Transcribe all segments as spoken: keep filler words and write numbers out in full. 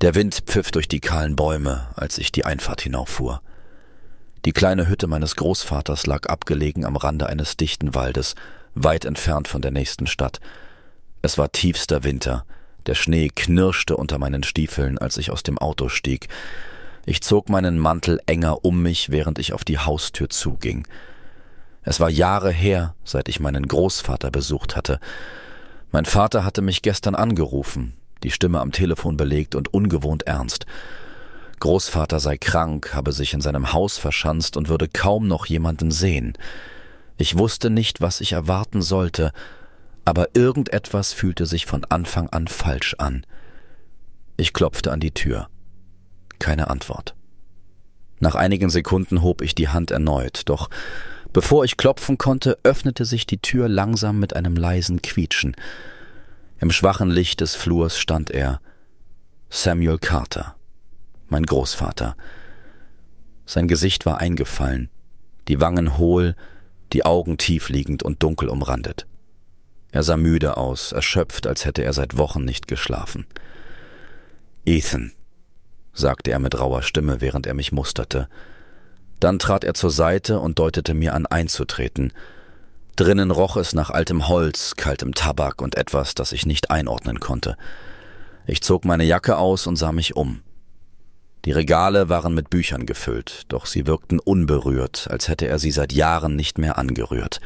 Der Wind pfiff durch die kahlen Bäume, als ich die Einfahrt hinauffuhr. Die kleine Hütte meines Großvaters lag abgelegen am Rande eines dichten Waldes, weit entfernt von der nächsten Stadt. Es war tiefster Winter. Der Schnee knirschte unter meinen Stiefeln, als ich aus dem Auto stieg. Ich zog meinen Mantel enger um mich, während ich auf die Haustür zuging. Es war Jahre her, seit ich meinen Großvater besucht hatte. Mein Vater hatte mich gestern angerufen, die Stimme am Telefon belegt und ungewohnt ernst. Großvater sei krank, habe sich in seinem Haus verschanzt und würde kaum noch jemanden sehen. Ich wusste nicht, was ich erwarten sollte, aber irgendetwas fühlte sich von Anfang an falsch an. Ich klopfte an die Tür. Keine Antwort. Nach einigen Sekunden hob ich die Hand erneut, doch bevor ich klopfen konnte, öffnete sich die Tür langsam mit einem leisen Quietschen. Im schwachen Licht des Flurs stand er, Samuel Carter, mein Großvater. Sein Gesicht war eingefallen, die Wangen hohl, die Augen tiefliegend und dunkel umrandet. Er sah müde aus, erschöpft, als hätte er seit Wochen nicht geschlafen. »Ethan«, sagte er mit rauer Stimme, während er mich musterte. Dann trat er zur Seite und deutete mir an, einzutreten. Drinnen roch es nach altem Holz, kaltem Tabak und etwas, das ich nicht einordnen konnte. Ich zog meine Jacke aus und sah mich um. Die Regale waren mit Büchern gefüllt, doch sie wirkten unberührt, als hätte er sie seit Jahren nicht mehr angerührt.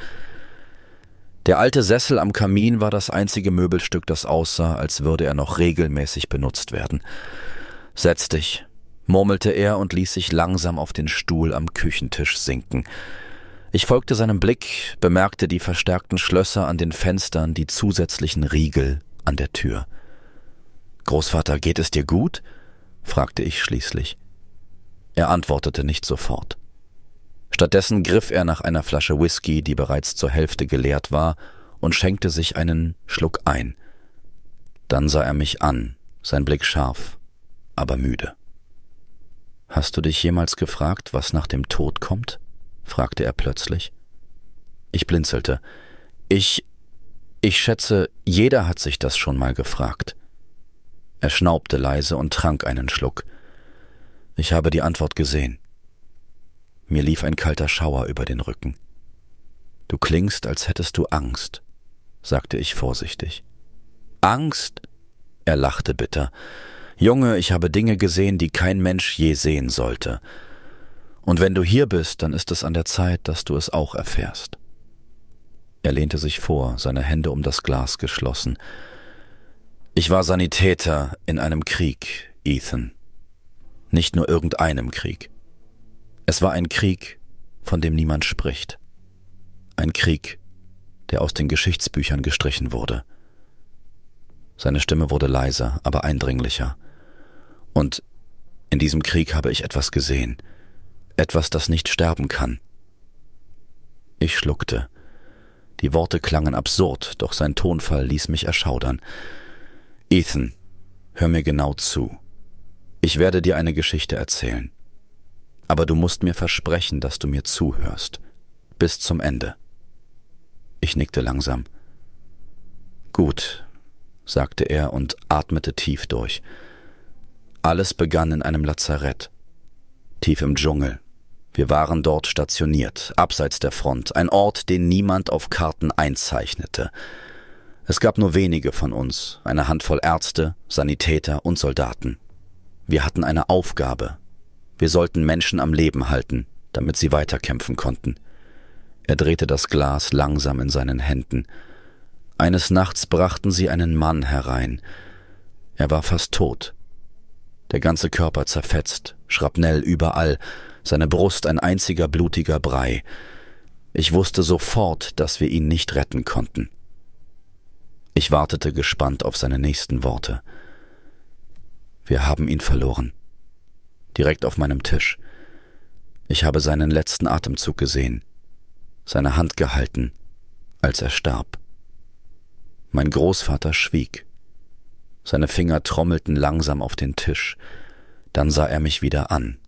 Der alte Sessel am Kamin war das einzige Möbelstück, das aussah, als würde er noch regelmäßig benutzt werden. »Setz dich«, murmelte er und ließ sich langsam auf den Stuhl am Küchentisch sinken. Ich folgte seinem Blick, bemerkte die verstärkten Schlösser an den Fenstern, die zusätzlichen Riegel an der Tür. »Großvater, geht es dir gut?« fragte ich schließlich. Er antwortete nicht sofort. Stattdessen griff er nach einer Flasche Whisky, die bereits zur Hälfte geleert war, und schenkte sich einen Schluck ein. Dann sah er mich an, sein Blick scharf, aber müde. »Hast du dich jemals gefragt, was nach dem Tod kommt?« fragte er plötzlich. Ich blinzelte. Ich, ich schätze, jeder hat sich das schon mal gefragt. Er schnaubte leise und trank einen Schluck. Ich habe die Antwort gesehen. Mir lief ein kalter Schauer über den Rücken. »Du klingst, als hättest du Angst«, sagte ich vorsichtig. »Angst?« Er lachte bitter. »Junge, ich habe Dinge gesehen, die kein Mensch je sehen sollte. Und wenn du hier bist, dann ist es an der Zeit, dass du es auch erfährst.« Er lehnte sich vor, seine Hände um das Glas geschlossen. »Ich war Sanitäter in einem Krieg, Ethan. Nicht nur irgendeinem Krieg. Es war ein Krieg, von dem niemand spricht. Ein Krieg, der aus den Geschichtsbüchern gestrichen wurde.« Seine Stimme wurde leiser, aber eindringlicher. »Und in diesem Krieg habe ich etwas gesehen. Etwas, das nicht sterben kann.« Ich schluckte. Die Worte klangen absurd, doch sein Tonfall ließ mich erschaudern. »Ethan, hör mir genau zu. Ich werde dir eine Geschichte erzählen. Aber du musst mir versprechen, dass du mir zuhörst. Bis zum Ende.« Ich nickte langsam. »Gut«, sagte er und atmete tief durch. »Alles begann in einem Lazarett, tief im Dschungel. Wir waren dort stationiert, abseits der Front, ein Ort, den niemand auf Karten einzeichnete. Es gab nur wenige von uns, eine Handvoll Ärzte, Sanitäter und Soldaten. Wir hatten eine Aufgabe. Wir sollten Menschen am Leben halten, damit sie weiterkämpfen konnten.« Er drehte das Glas langsam in seinen Händen. »Eines Nachts brachten sie einen Mann herein. Er war fast tot. Der ganze Körper zerfetzt, Schrapnell überall, seine Brust ein einziger blutiger Brei. Ich wusste sofort, dass wir ihn nicht retten konnten.« Ich wartete gespannt auf seine nächsten Worte. »Wir haben ihn verloren. Direkt auf meinem Tisch. Ich habe seinen letzten Atemzug gesehen, seine Hand gehalten, als er starb. Mein Großvater schwieg. Seine Finger trommelten langsam auf den Tisch. Dann sah er mich wieder an.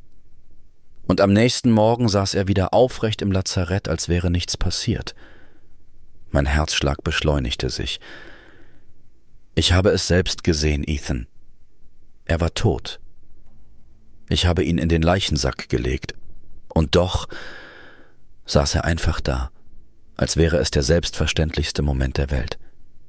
Und am nächsten Morgen saß er wieder aufrecht im Lazarett, als wäre nichts passiert. Mein Herzschlag beschleunigte sich. Ich habe es selbst gesehen, Ethan. Er war tot. Ich habe ihn in den Leichensack gelegt. Und doch saß er einfach da, als wäre es der selbstverständlichste Moment der Welt.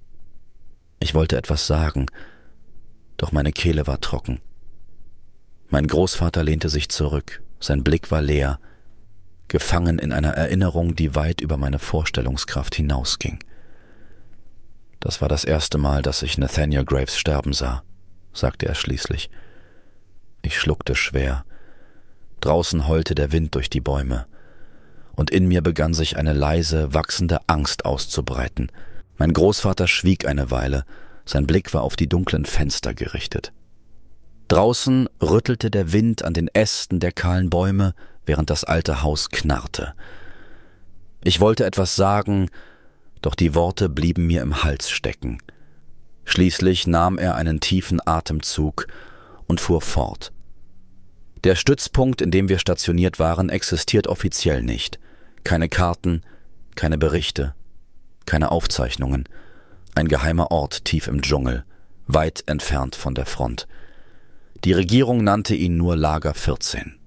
Ich wollte etwas sagen, doch meine Kehle war trocken. Mein Großvater lehnte sich zurück, sein Blick war leer, gefangen in einer Erinnerung, die weit über meine Vorstellungskraft hinausging. Das war das erste Mal, dass ich Nathaniel Graves sterben sah, sagte er schließlich. Ich schluckte schwer. Draußen heulte der Wind durch die Bäume, und in mir begann sich eine leise, wachsende Angst auszubreiten. Mein Großvater schwieg eine Weile, sein Blick war auf die dunklen Fenster gerichtet. Draußen rüttelte der Wind an den Ästen der kahlen Bäume, während das alte Haus knarrte. Ich wollte etwas sagen, doch die Worte blieben mir im Hals stecken. Schließlich nahm er einen tiefen Atemzug und fuhr fort. Der Stützpunkt, in dem wir stationiert waren, existiert offiziell nicht. Keine Karten, keine Berichte, keine Aufzeichnungen. Ein geheimer Ort tief im Dschungel, weit entfernt von der Front. Die Regierung nannte ihn nur Lager vierzehn.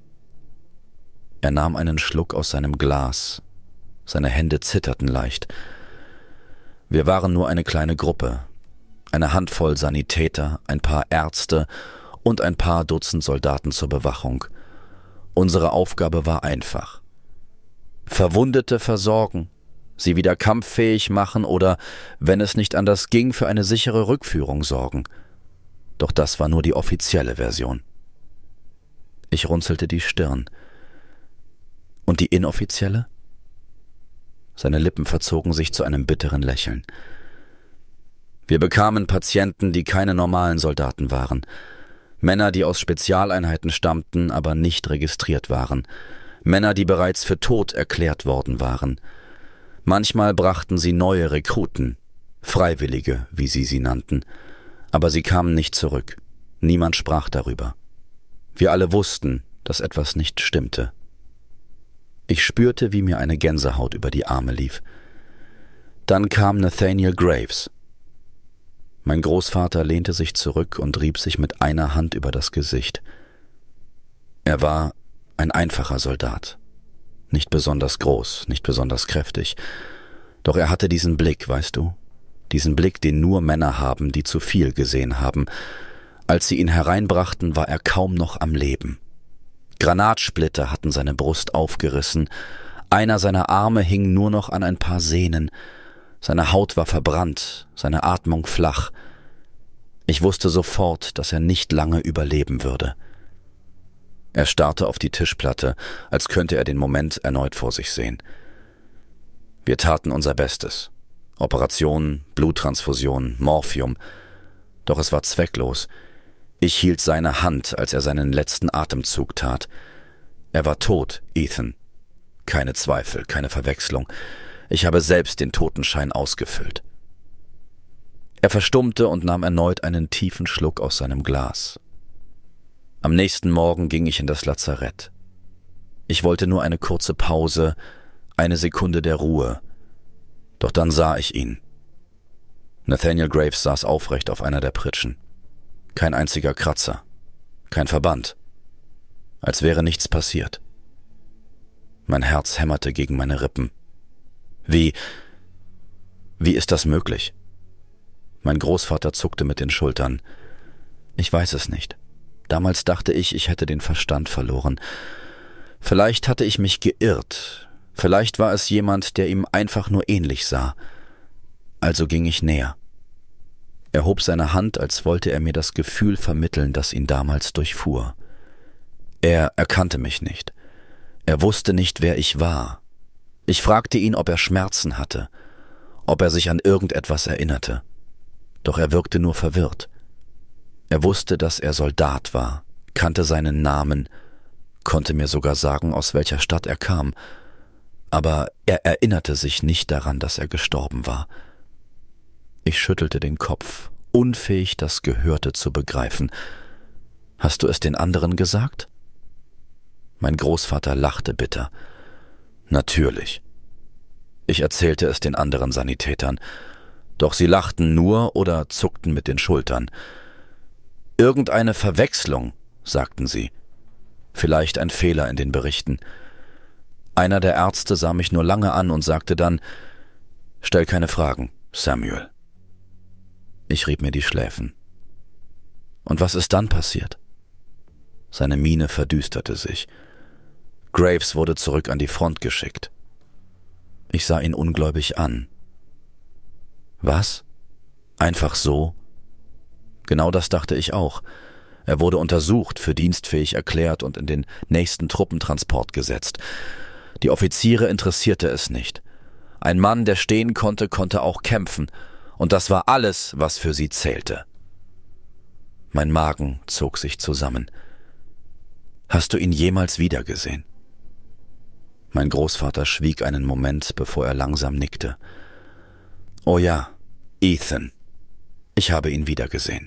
Er nahm einen Schluck aus seinem Glas. Seine Hände zitterten leicht. Wir waren nur eine kleine Gruppe. Eine Handvoll Sanitäter, ein paar Ärzte und ein paar Dutzend Soldaten zur Bewachung. Unsere Aufgabe war einfach. Verwundete versorgen, sie wieder kampffähig machen oder, wenn es nicht anders ging, für eine sichere Rückführung sorgen. Doch das war nur die offizielle Version. Ich runzelte die Stirn. Und die inoffizielle? Seine Lippen verzogen sich zu einem bitteren Lächeln. Wir bekamen Patienten, die keine normalen Soldaten waren. Männer, die aus Spezialeinheiten stammten, aber nicht registriert waren. Männer, die bereits für tot erklärt worden waren. Manchmal brachten sie neue Rekruten, Freiwillige, wie sie sie nannten. Aber sie kamen nicht zurück. Niemand sprach darüber. Wir alle wussten, dass etwas nicht stimmte. Ich spürte, wie mir eine Gänsehaut über die Arme lief. Dann kam Nathaniel Graves. Mein Großvater lehnte sich zurück und rieb sich mit einer Hand über das Gesicht. Er war ein einfacher Soldat. Nicht besonders groß, nicht besonders kräftig. Doch er hatte diesen Blick, weißt du? Diesen Blick, den nur Männer haben, die zu viel gesehen haben. Als sie ihn hereinbrachten, war er kaum noch am Leben. Granatsplitter hatten seine Brust aufgerissen. Einer seiner Arme hing nur noch an ein paar Sehnen. Seine Haut war verbrannt, seine Atmung flach. Ich wusste sofort, dass er nicht lange überleben würde. Er starrte auf die Tischplatte, als könnte er den Moment erneut vor sich sehen. Wir taten unser Bestes. Operationen, Bluttransfusion, Morphium. Doch es war zwecklos. Ich hielt seine Hand, als er seinen letzten Atemzug tat. Er war tot, Ethan. Keine Zweifel, keine Verwechslung. Ich habe selbst den Totenschein ausgefüllt. Er verstummte und nahm erneut einen tiefen Schluck aus seinem Glas. Am nächsten Morgen ging ich in das Lazarett. Ich wollte nur eine kurze Pause, eine Sekunde der Ruhe. Doch dann sah ich ihn. Nathaniel Graves saß aufrecht auf einer der Pritschen. Kein einziger Kratzer, kein Verband, als wäre nichts passiert. Mein Herz hämmerte gegen meine Rippen. Wie, wie ist das möglich? Mein Großvater zuckte mit den Schultern. Ich weiß es nicht. Damals dachte ich, ich hätte den Verstand verloren. Vielleicht hatte ich mich geirrt. Vielleicht war es jemand, der ihm einfach nur ähnlich sah. Also ging ich näher. Er hob seine Hand, als wollte er mir das Gefühl vermitteln, das ihn damals durchfuhr. Er erkannte mich nicht. Er wusste nicht, wer ich war. Ich fragte ihn, ob er Schmerzen hatte, ob er sich an irgendetwas erinnerte. Doch er wirkte nur verwirrt. Er wusste, dass er Soldat war, kannte seinen Namen, konnte mir sogar sagen, aus welcher Stadt er kam. Aber er erinnerte sich nicht daran, dass er gestorben war. Ich schüttelte den Kopf, unfähig, das Gehörte zu begreifen. »Hast du es den anderen gesagt?« Mein Großvater lachte bitter. »Natürlich.« Ich erzählte es den anderen Sanitätern, doch sie lachten nur oder zuckten mit den Schultern. Irgendeine Verwechslung, sagten sie. Vielleicht ein Fehler in den Berichten. Einer der Ärzte sah mich nur lange an und sagte dann: »Stell keine Fragen, Samuel.« Ich rieb mir die Schläfen. Und was ist dann passiert? Seine Miene verdüsterte sich. Graves wurde zurück an die Front geschickt. Ich sah ihn ungläubig an. Was? Einfach so? Genau das dachte ich auch. Er wurde untersucht, für dienstfähig erklärt und in den nächsten Truppentransport gesetzt. Die Offiziere interessierte es nicht. Ein Mann, der stehen konnte, konnte auch kämpfen. Und das war alles, was für sie zählte. Mein Magen zog sich zusammen. »Hast du ihn jemals wiedergesehen?« Mein Großvater schwieg einen Moment, bevor er langsam nickte. »Oh ja, Ethan. Ich habe ihn wiedergesehen.«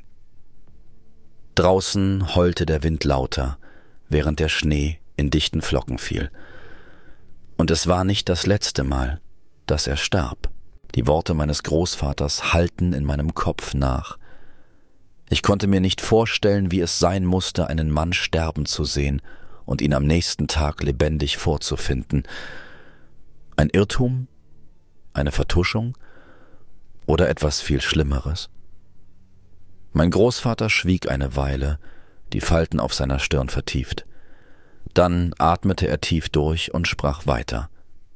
Draußen heulte der Wind lauter, während der Schnee in dichten Flocken fiel. Und es war nicht das letzte Mal, dass er starb. Die Worte meines Großvaters hallten in meinem Kopf nach. Ich konnte mir nicht vorstellen, wie es sein musste, einen Mann sterben zu sehen und ihn am nächsten Tag lebendig vorzufinden. Ein Irrtum? Eine Vertuschung? Oder etwas viel Schlimmeres? Mein Großvater schwieg eine Weile, die Falten auf seiner Stirn vertieft. Dann atmete er tief durch und sprach weiter.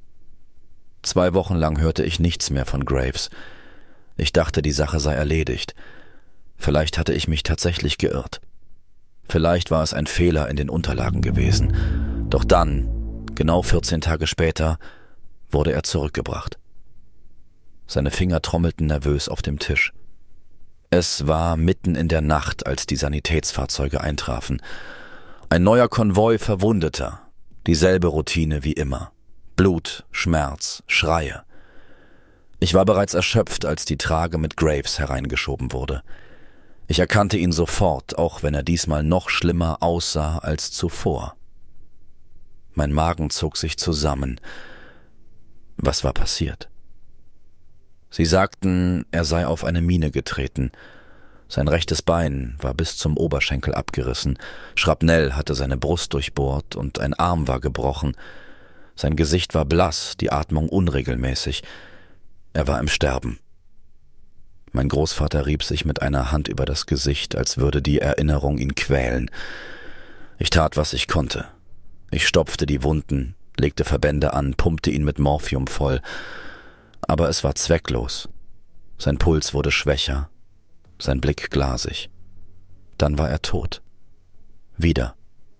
Zwei Wochen lang hörte ich nichts mehr von Graves. Ich dachte, die Sache sei erledigt. Vielleicht hatte ich mich tatsächlich geirrt. Vielleicht war es ein Fehler in den Unterlagen gewesen. Doch dann, genau vierzehn Tage später, wurde er zurückgebracht. Seine Finger trommelten nervös auf dem Tisch. Es war mitten in der Nacht, als die Sanitätsfahrzeuge eintrafen. Ein neuer Konvoi Verwundeter. Dieselbe Routine wie immer. Blut, Schmerz, Schreie. Ich war bereits erschöpft, als die Trage mit Graves hereingeschoben wurde. Ich erkannte ihn sofort, auch wenn er diesmal noch schlimmer aussah als zuvor. Mein Magen zog sich zusammen. Was war passiert? Sie sagten, er sei auf eine Mine getreten. Sein rechtes Bein war bis zum Oberschenkel abgerissen, Schrapnell hatte seine Brust durchbohrt und ein Arm war gebrochen. Sein Gesicht war blass, die Atmung unregelmäßig. Er war im Sterben. Mein Großvater rieb sich mit einer Hand über das Gesicht, als würde die Erinnerung ihn quälen. Ich tat, was ich konnte. Ich stopfte die Wunden, legte Verbände an, pumpte ihn mit Morphium voll. Aber es war zwecklos. Sein Puls wurde schwächer, sein Blick glasig. Dann war er tot. Wieder.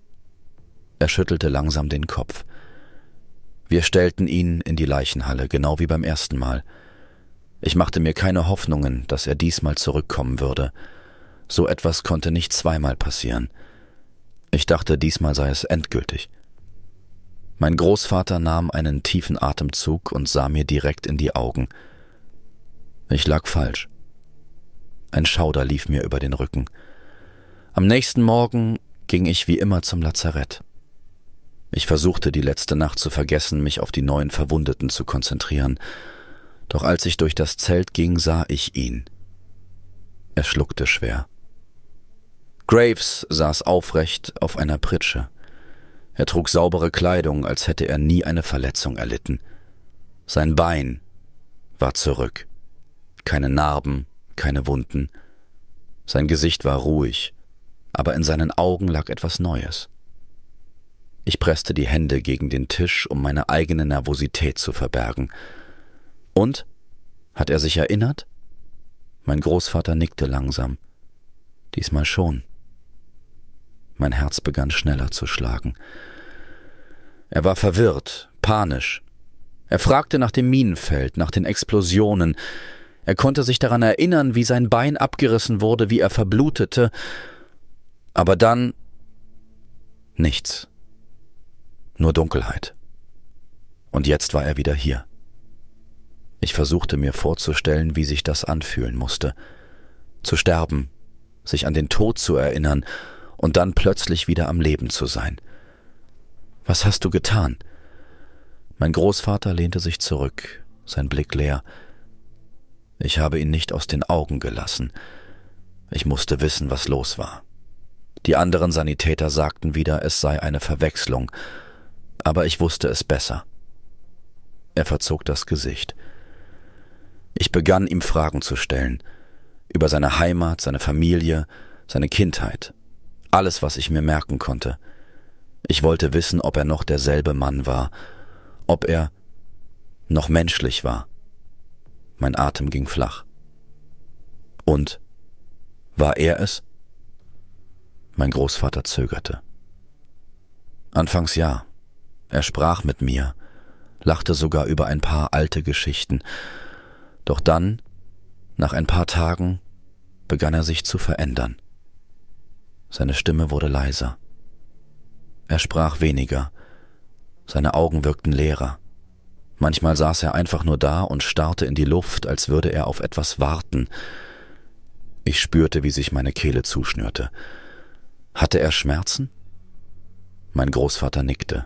Er schüttelte langsam den Kopf. Wir stellten ihn in die Leichenhalle, genau wie beim ersten Mal. Ich machte mir keine Hoffnungen, dass er diesmal zurückkommen würde. So etwas konnte nicht zweimal passieren. Ich dachte, diesmal sei es endgültig. Mein Großvater nahm einen tiefen Atemzug und sah mir direkt in die Augen. Ich lag falsch. Ein Schauder lief mir über den Rücken. Am nächsten Morgen ging ich wie immer zum Lazarett. Ich versuchte, die letzte Nacht zu vergessen, mich auf die neuen Verwundeten zu konzentrieren. Doch als ich durch das Zelt ging, sah ich ihn. Er schluckte schwer. Graves saß aufrecht auf einer Pritsche. Er trug saubere Kleidung, als hätte er nie eine Verletzung erlitten. Sein Bein war zurück. Keine Narben, keine Wunden. Sein Gesicht war ruhig, aber in seinen Augen lag etwas Neues. Ich presste die Hände gegen den Tisch, um meine eigene Nervosität zu verbergen. Und? Hat er sich erinnert? Mein Großvater nickte langsam. Diesmal schon. Mein Herz begann schneller zu schlagen. Er war verwirrt, panisch. Er fragte nach dem Minenfeld, nach den Explosionen. Er konnte sich daran erinnern, wie sein Bein abgerissen wurde, wie er verblutete. Aber dann nichts. Nur Dunkelheit. Und jetzt war er wieder hier. Ich versuchte mir vorzustellen, wie sich das anfühlen musste. Zu sterben, sich an den Tod zu erinnern und dann plötzlich wieder am Leben zu sein. Was hast du getan? Mein Großvater lehnte sich zurück, sein Blick leer. Ich habe ihn nicht aus den Augen gelassen. Ich musste wissen, was los war. Die anderen Sanitäter sagten wieder, es sei eine Verwechslung, aber ich wusste es besser. Er verzog das Gesicht. Ich begann, ihm Fragen zu stellen, über seine Heimat, seine Familie, seine Kindheit, alles, was ich mir merken konnte. Ich wollte wissen, ob er noch derselbe Mann war, ob er noch menschlich war. Mein Atem ging flach. Und? War er es? Mein Großvater zögerte. Anfangs ja. Er sprach mit mir, lachte sogar über ein paar alte Geschichten. Doch dann, nach ein paar Tagen, begann er sich zu verändern. Seine Stimme wurde leiser. Er sprach weniger. Seine Augen wirkten leerer. Manchmal saß er einfach nur da und starrte in die Luft, als würde er auf etwas warten. Ich spürte, wie sich meine Kehle zuschnürte. Hatte er Schmerzen? Mein Großvater nickte.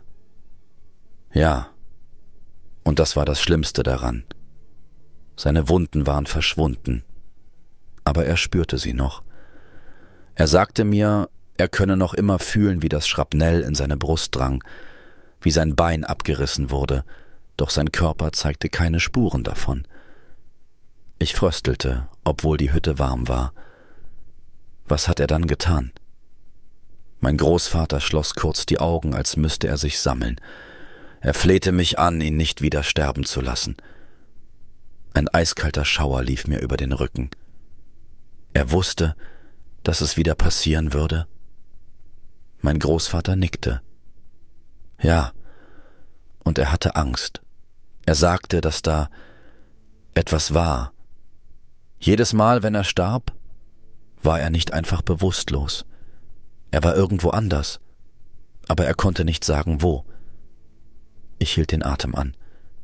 Ja, und das war das Schlimmste daran. Seine Wunden waren verschwunden, aber er spürte sie noch. Er sagte mir, er könne noch immer fühlen, wie das Schrapnell in seine Brust drang, wie sein Bein abgerissen wurde, doch sein Körper zeigte keine Spuren davon. Ich fröstelte, obwohl die Hütte warm war. Was hat er dann getan? Mein Großvater schloss kurz die Augen, als müsste er sich sammeln. Er flehte mich an, ihn nicht wieder sterben zu lassen. Ein eiskalter Schauer lief mir über den Rücken. Er wusste, dass es wieder passieren würde. Mein Großvater nickte. Ja, und er hatte Angst. Er sagte, dass da etwas war. Jedes Mal, wenn er starb, war er nicht einfach bewusstlos. Er war irgendwo anders, aber er konnte nicht sagen, wo. Ich hielt den Atem an.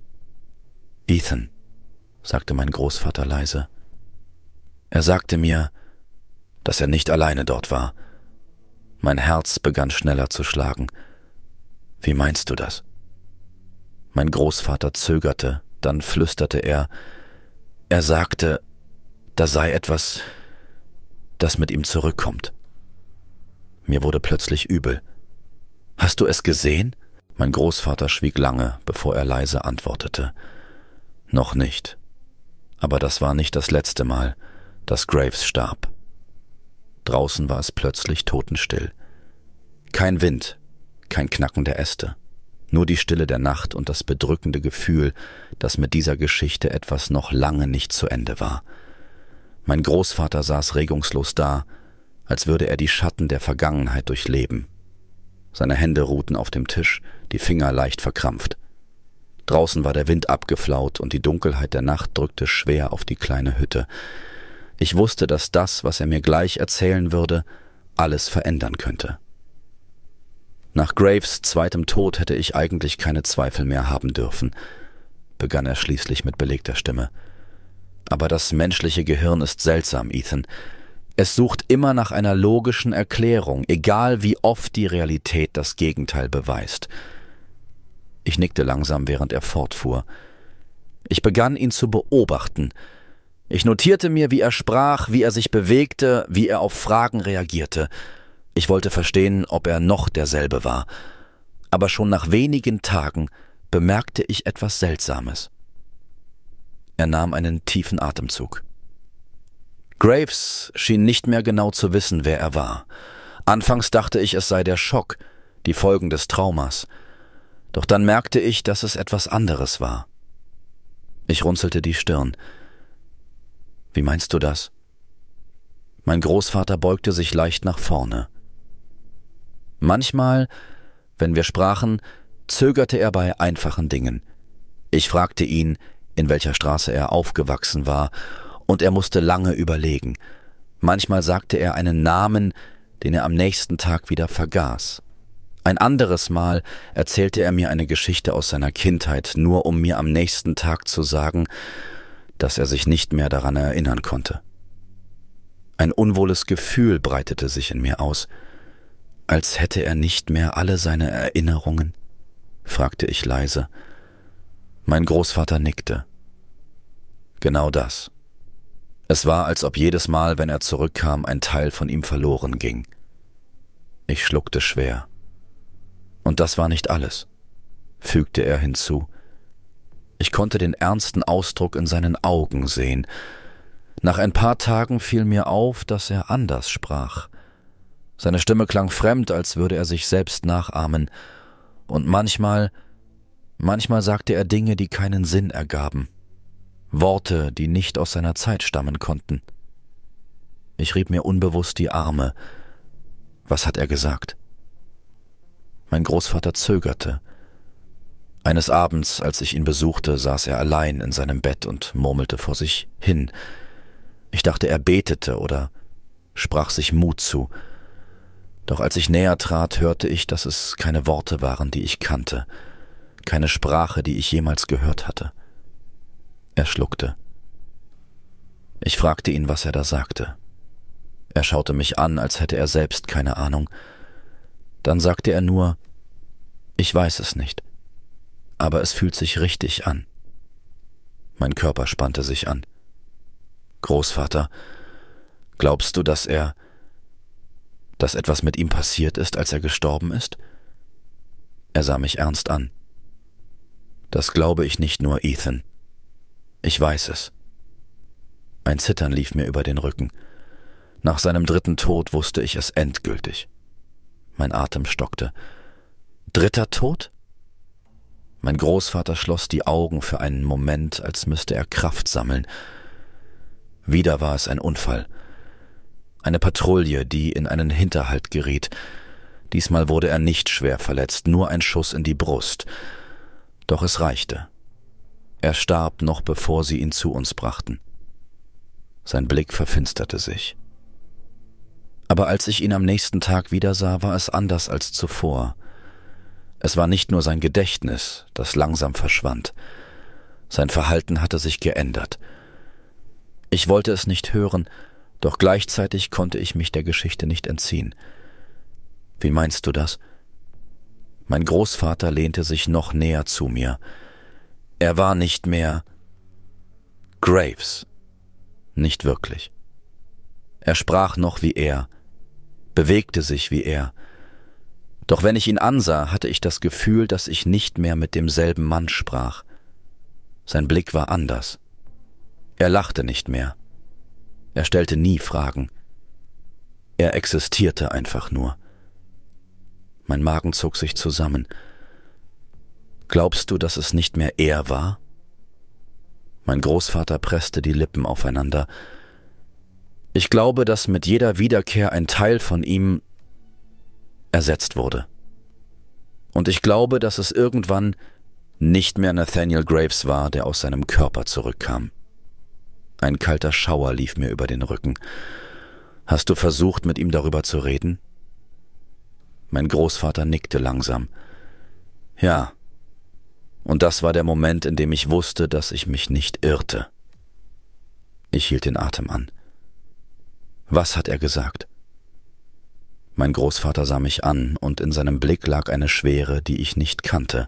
Ethan, sagte mein Großvater leise. Er sagte mir, dass er nicht alleine dort war. Mein Herz begann schneller zu schlagen. Wie meinst du das? Mein Großvater zögerte, dann flüsterte er. Er sagte, da sei etwas, das mit ihm zurückkommt. Mir wurde plötzlich übel. Hast du es gesehen? Mein Großvater schwieg lange, bevor er leise antwortete. Noch nicht. Aber das war nicht das letzte Mal, dass Graves starb. Draußen war es plötzlich totenstill. Kein Wind, kein Knacken der Äste. Nur die Stille der Nacht und das bedrückende Gefühl, dass mit dieser Geschichte etwas noch lange nicht zu Ende war. Mein Großvater saß regungslos da, als würde er die Schatten der Vergangenheit durchleben. Seine Hände ruhten auf dem Tisch, die Finger leicht verkrampft. Draußen war der Wind abgeflaut und die Dunkelheit der Nacht drückte schwer auf die kleine Hütte. Ich wusste, dass das, was er mir gleich erzählen würde, alles verändern könnte. Nach Graves zweitem Tod hätte ich eigentlich keine Zweifel mehr haben dürfen, begann er schließlich mit belegter Stimme. Aber das menschliche Gehirn ist seltsam, Ethan. Es sucht immer nach einer logischen Erklärung, egal wie oft die Realität das Gegenteil beweist. Ich nickte langsam, während er fortfuhr. Ich begann, ihn zu beobachten. Ich notierte mir, wie er sprach, wie er sich bewegte, wie er auf Fragen reagierte. Ich wollte verstehen, ob er noch derselbe war. Aber schon nach wenigen Tagen bemerkte ich etwas Seltsames. Er nahm einen tiefen Atemzug. Graves schien nicht mehr genau zu wissen, wer er war. Anfangs dachte ich, es sei der Schock, die Folgen des Traumas. Doch dann merkte ich, dass es etwas anderes war. Ich runzelte die Stirn. Wie meinst du das? Mein Großvater beugte sich leicht nach vorne. Manchmal, wenn wir sprachen, zögerte er bei einfachen Dingen. Ich fragte ihn, in welcher Straße er aufgewachsen war, und er musste lange überlegen. Manchmal sagte er einen Namen, den er am nächsten Tag wieder vergaß. Ein anderes Mal erzählte er mir eine Geschichte aus seiner Kindheit, nur um mir am nächsten Tag zu sagen, dass er sich nicht mehr daran erinnern konnte. Ein unwohles Gefühl breitete sich in mir aus. Als hätte er nicht mehr alle seine Erinnerungen? Fragte ich leise. Mein Großvater nickte. Genau das. Es war, als ob jedes Mal, wenn er zurückkam, ein Teil von ihm verloren ging. Ich schluckte schwer. Und das war nicht alles, fügte er hinzu. Ich konnte den ernsten Ausdruck in seinen Augen sehen. Nach ein paar Tagen fiel mir auf, dass er anders sprach. Seine Stimme klang fremd, als würde er sich selbst nachahmen. Und manchmal, manchmal sagte er Dinge, die keinen Sinn ergaben. Worte, die nicht aus seiner Zeit stammen konnten. Ich rieb mir unbewusst die Arme. Was hat er gesagt? Mein Großvater zögerte. Eines Abends, als ich ihn besuchte, saß er allein in seinem Bett und murmelte vor sich hin. Ich dachte, er betete oder sprach sich Mut zu. Doch als ich näher trat, hörte ich, dass es keine Worte waren, die ich kannte, keine Sprache, die ich jemals gehört hatte. Er schluckte. Ich fragte ihn, was er da sagte. Er schaute mich an, als hätte er selbst keine Ahnung. Dann sagte er nur, ich weiß es nicht, aber es fühlt sich richtig an. Mein Körper spannte sich an. Großvater, glaubst du, dass er, dass etwas mit ihm passiert ist, als er gestorben ist? Er sah mich ernst an. Das glaube ich nicht nur, Ethan. Ich weiß es. Ein Zittern lief mir über den Rücken. Nach seinem dritten Tod wusste ich es endgültig. Mein Atem stockte. Dritter Tod? Mein Großvater schloss die Augen für einen Moment, als müsste er Kraft sammeln. Wieder war es ein Unfall. Eine Patrouille, die in einen Hinterhalt geriet. Diesmal wurde er nicht schwer verletzt, nur ein Schuss in die Brust. Doch es reichte. Er starb noch bevor sie ihn zu uns brachten. Sein Blick verfinsterte sich. Aber als ich ihn am nächsten Tag wiedersah, war es anders als zuvor. Es war nicht nur sein Gedächtnis, das langsam verschwand. Sein Verhalten hatte sich geändert. Ich wollte es nicht hören, doch gleichzeitig konnte ich mich der Geschichte nicht entziehen. Wie meinst du das? Mein Großvater lehnte sich noch näher zu mir. Er war nicht mehr Graves. Nicht wirklich. Er sprach noch wie er, bewegte sich wie er. Doch wenn ich ihn ansah, hatte ich das Gefühl, dass ich nicht mehr mit demselben Mann sprach. Sein Blick war anders. Er lachte nicht mehr. Er stellte nie Fragen. Er existierte einfach nur. Mein Magen zog sich zusammen. Glaubst du, dass es nicht mehr er war? Mein Großvater presste die Lippen aufeinander. Ich glaube, dass mit jeder Wiederkehr ein Teil von ihm ersetzt wurde. Und ich glaube, dass es irgendwann nicht mehr Nathaniel Graves war, der aus seinem Körper zurückkam. Ein kalter Schauer lief mir über den Rücken. Hast du versucht, mit ihm darüber zu reden? Mein Großvater nickte langsam. Ja. Und das war der Moment, in dem ich wusste, dass ich mich nicht irrte. Ich hielt den Atem an. Was hat er gesagt? Mein Großvater sah mich an, und in seinem Blick lag eine Schwere, die ich nicht kannte.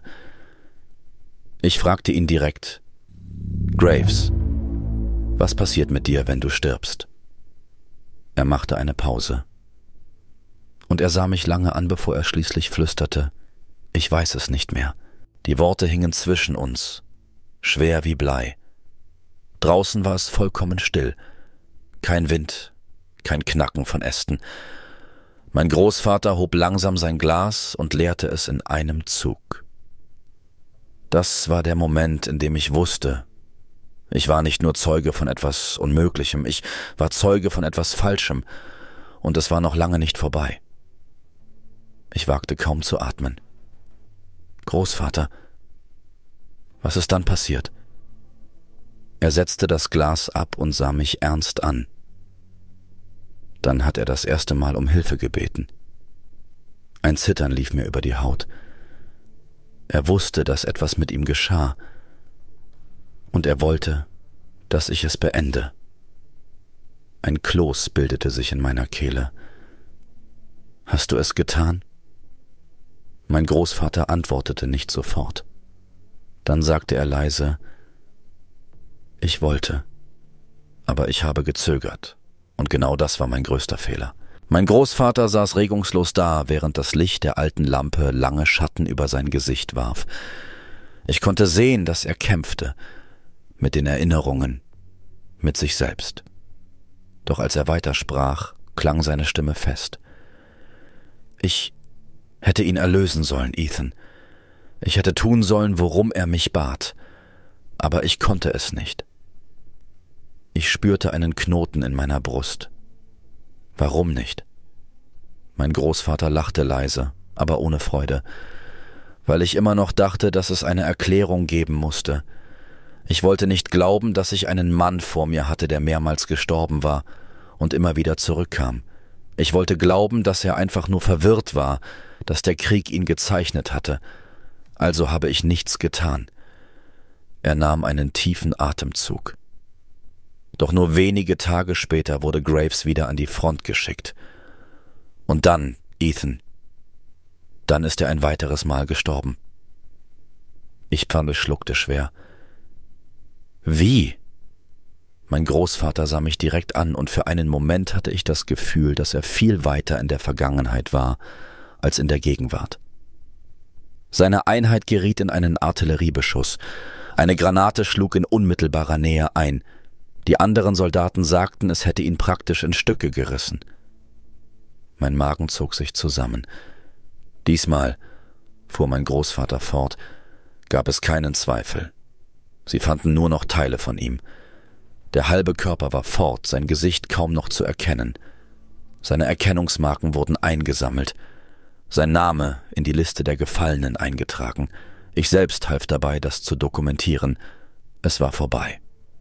Ich fragte ihn direkt, Graves, was passiert mit dir, wenn du stirbst? Er machte eine Pause. Und er sah mich lange an, bevor er schließlich flüsterte, ich weiß es nicht mehr. Die Worte hingen zwischen uns, schwer wie Blei. Draußen war es vollkommen still. Kein Wind, kein Knacken von Ästen. Mein Großvater hob langsam sein Glas und leerte es in einem Zug. Das war der Moment, in dem ich wusste, ich war nicht nur Zeuge von etwas Unmöglichem, ich war Zeuge von etwas Falschem, und es war noch lange nicht vorbei. Ich wagte kaum zu atmen. Großvater, was ist dann passiert? Er setzte das Glas ab und sah mich ernst an. Dann hat er das erste Mal um Hilfe gebeten. Ein Zittern lief mir über die Haut. Er wusste, dass etwas mit ihm geschah, und er wollte, dass ich es beende. Ein Kloß bildete sich in meiner Kehle. Hast du es getan? Mein Großvater antwortete nicht sofort. Dann sagte er leise, ich wollte, aber ich habe gezögert, und genau das war mein größter Fehler. Mein Großvater saß regungslos da, während das Licht der alten Lampe lange Schatten über sein Gesicht warf. Ich konnte sehen, dass er kämpfte, mit den Erinnerungen, mit sich selbst. Doch als er weitersprach, klang seine Stimme fest. Ich hätte ihn erlösen sollen, Ethan. Ich hätte tun sollen, worum er mich bat, aber ich konnte es nicht. Ich spürte einen Knoten in meiner Brust. Warum nicht? Mein Großvater lachte leise, aber ohne Freude, weil ich immer noch dachte, dass es eine Erklärung geben musste. Ich wollte nicht glauben, dass ich einen Mann vor mir hatte, der mehrmals gestorben war und immer wieder zurückkam. Ich wollte glauben, dass er einfach nur verwirrt war, dass der Krieg ihn gezeichnet hatte. Also habe ich nichts getan. Er nahm einen tiefen Atemzug. Doch nur wenige Tage später wurde Graves wieder an die Front geschickt. Und dann, Ethan, dann ist er ein weiteres Mal gestorben. Ich schluckte schwer. Wie? Mein Großvater sah mich direkt an und für einen Moment hatte ich das Gefühl, dass er viel weiter in der Vergangenheit war als in der Gegenwart. Seine Einheit geriet in einen Artilleriebeschuss. Eine Granate schlug in unmittelbarer Nähe ein. Die anderen Soldaten sagten, es hätte ihn praktisch in Stücke gerissen. Mein Magen zog sich zusammen. Diesmal, fuhr mein Großvater fort, gab es keinen Zweifel. Sie fanden nur noch Teile von ihm. Der halbe Körper war fort, sein Gesicht kaum noch zu erkennen. Seine Erkennungsmarken wurden eingesammelt, sein Name in die Liste der Gefallenen eingetragen. Ich selbst half dabei, das zu dokumentieren. Es war vorbei.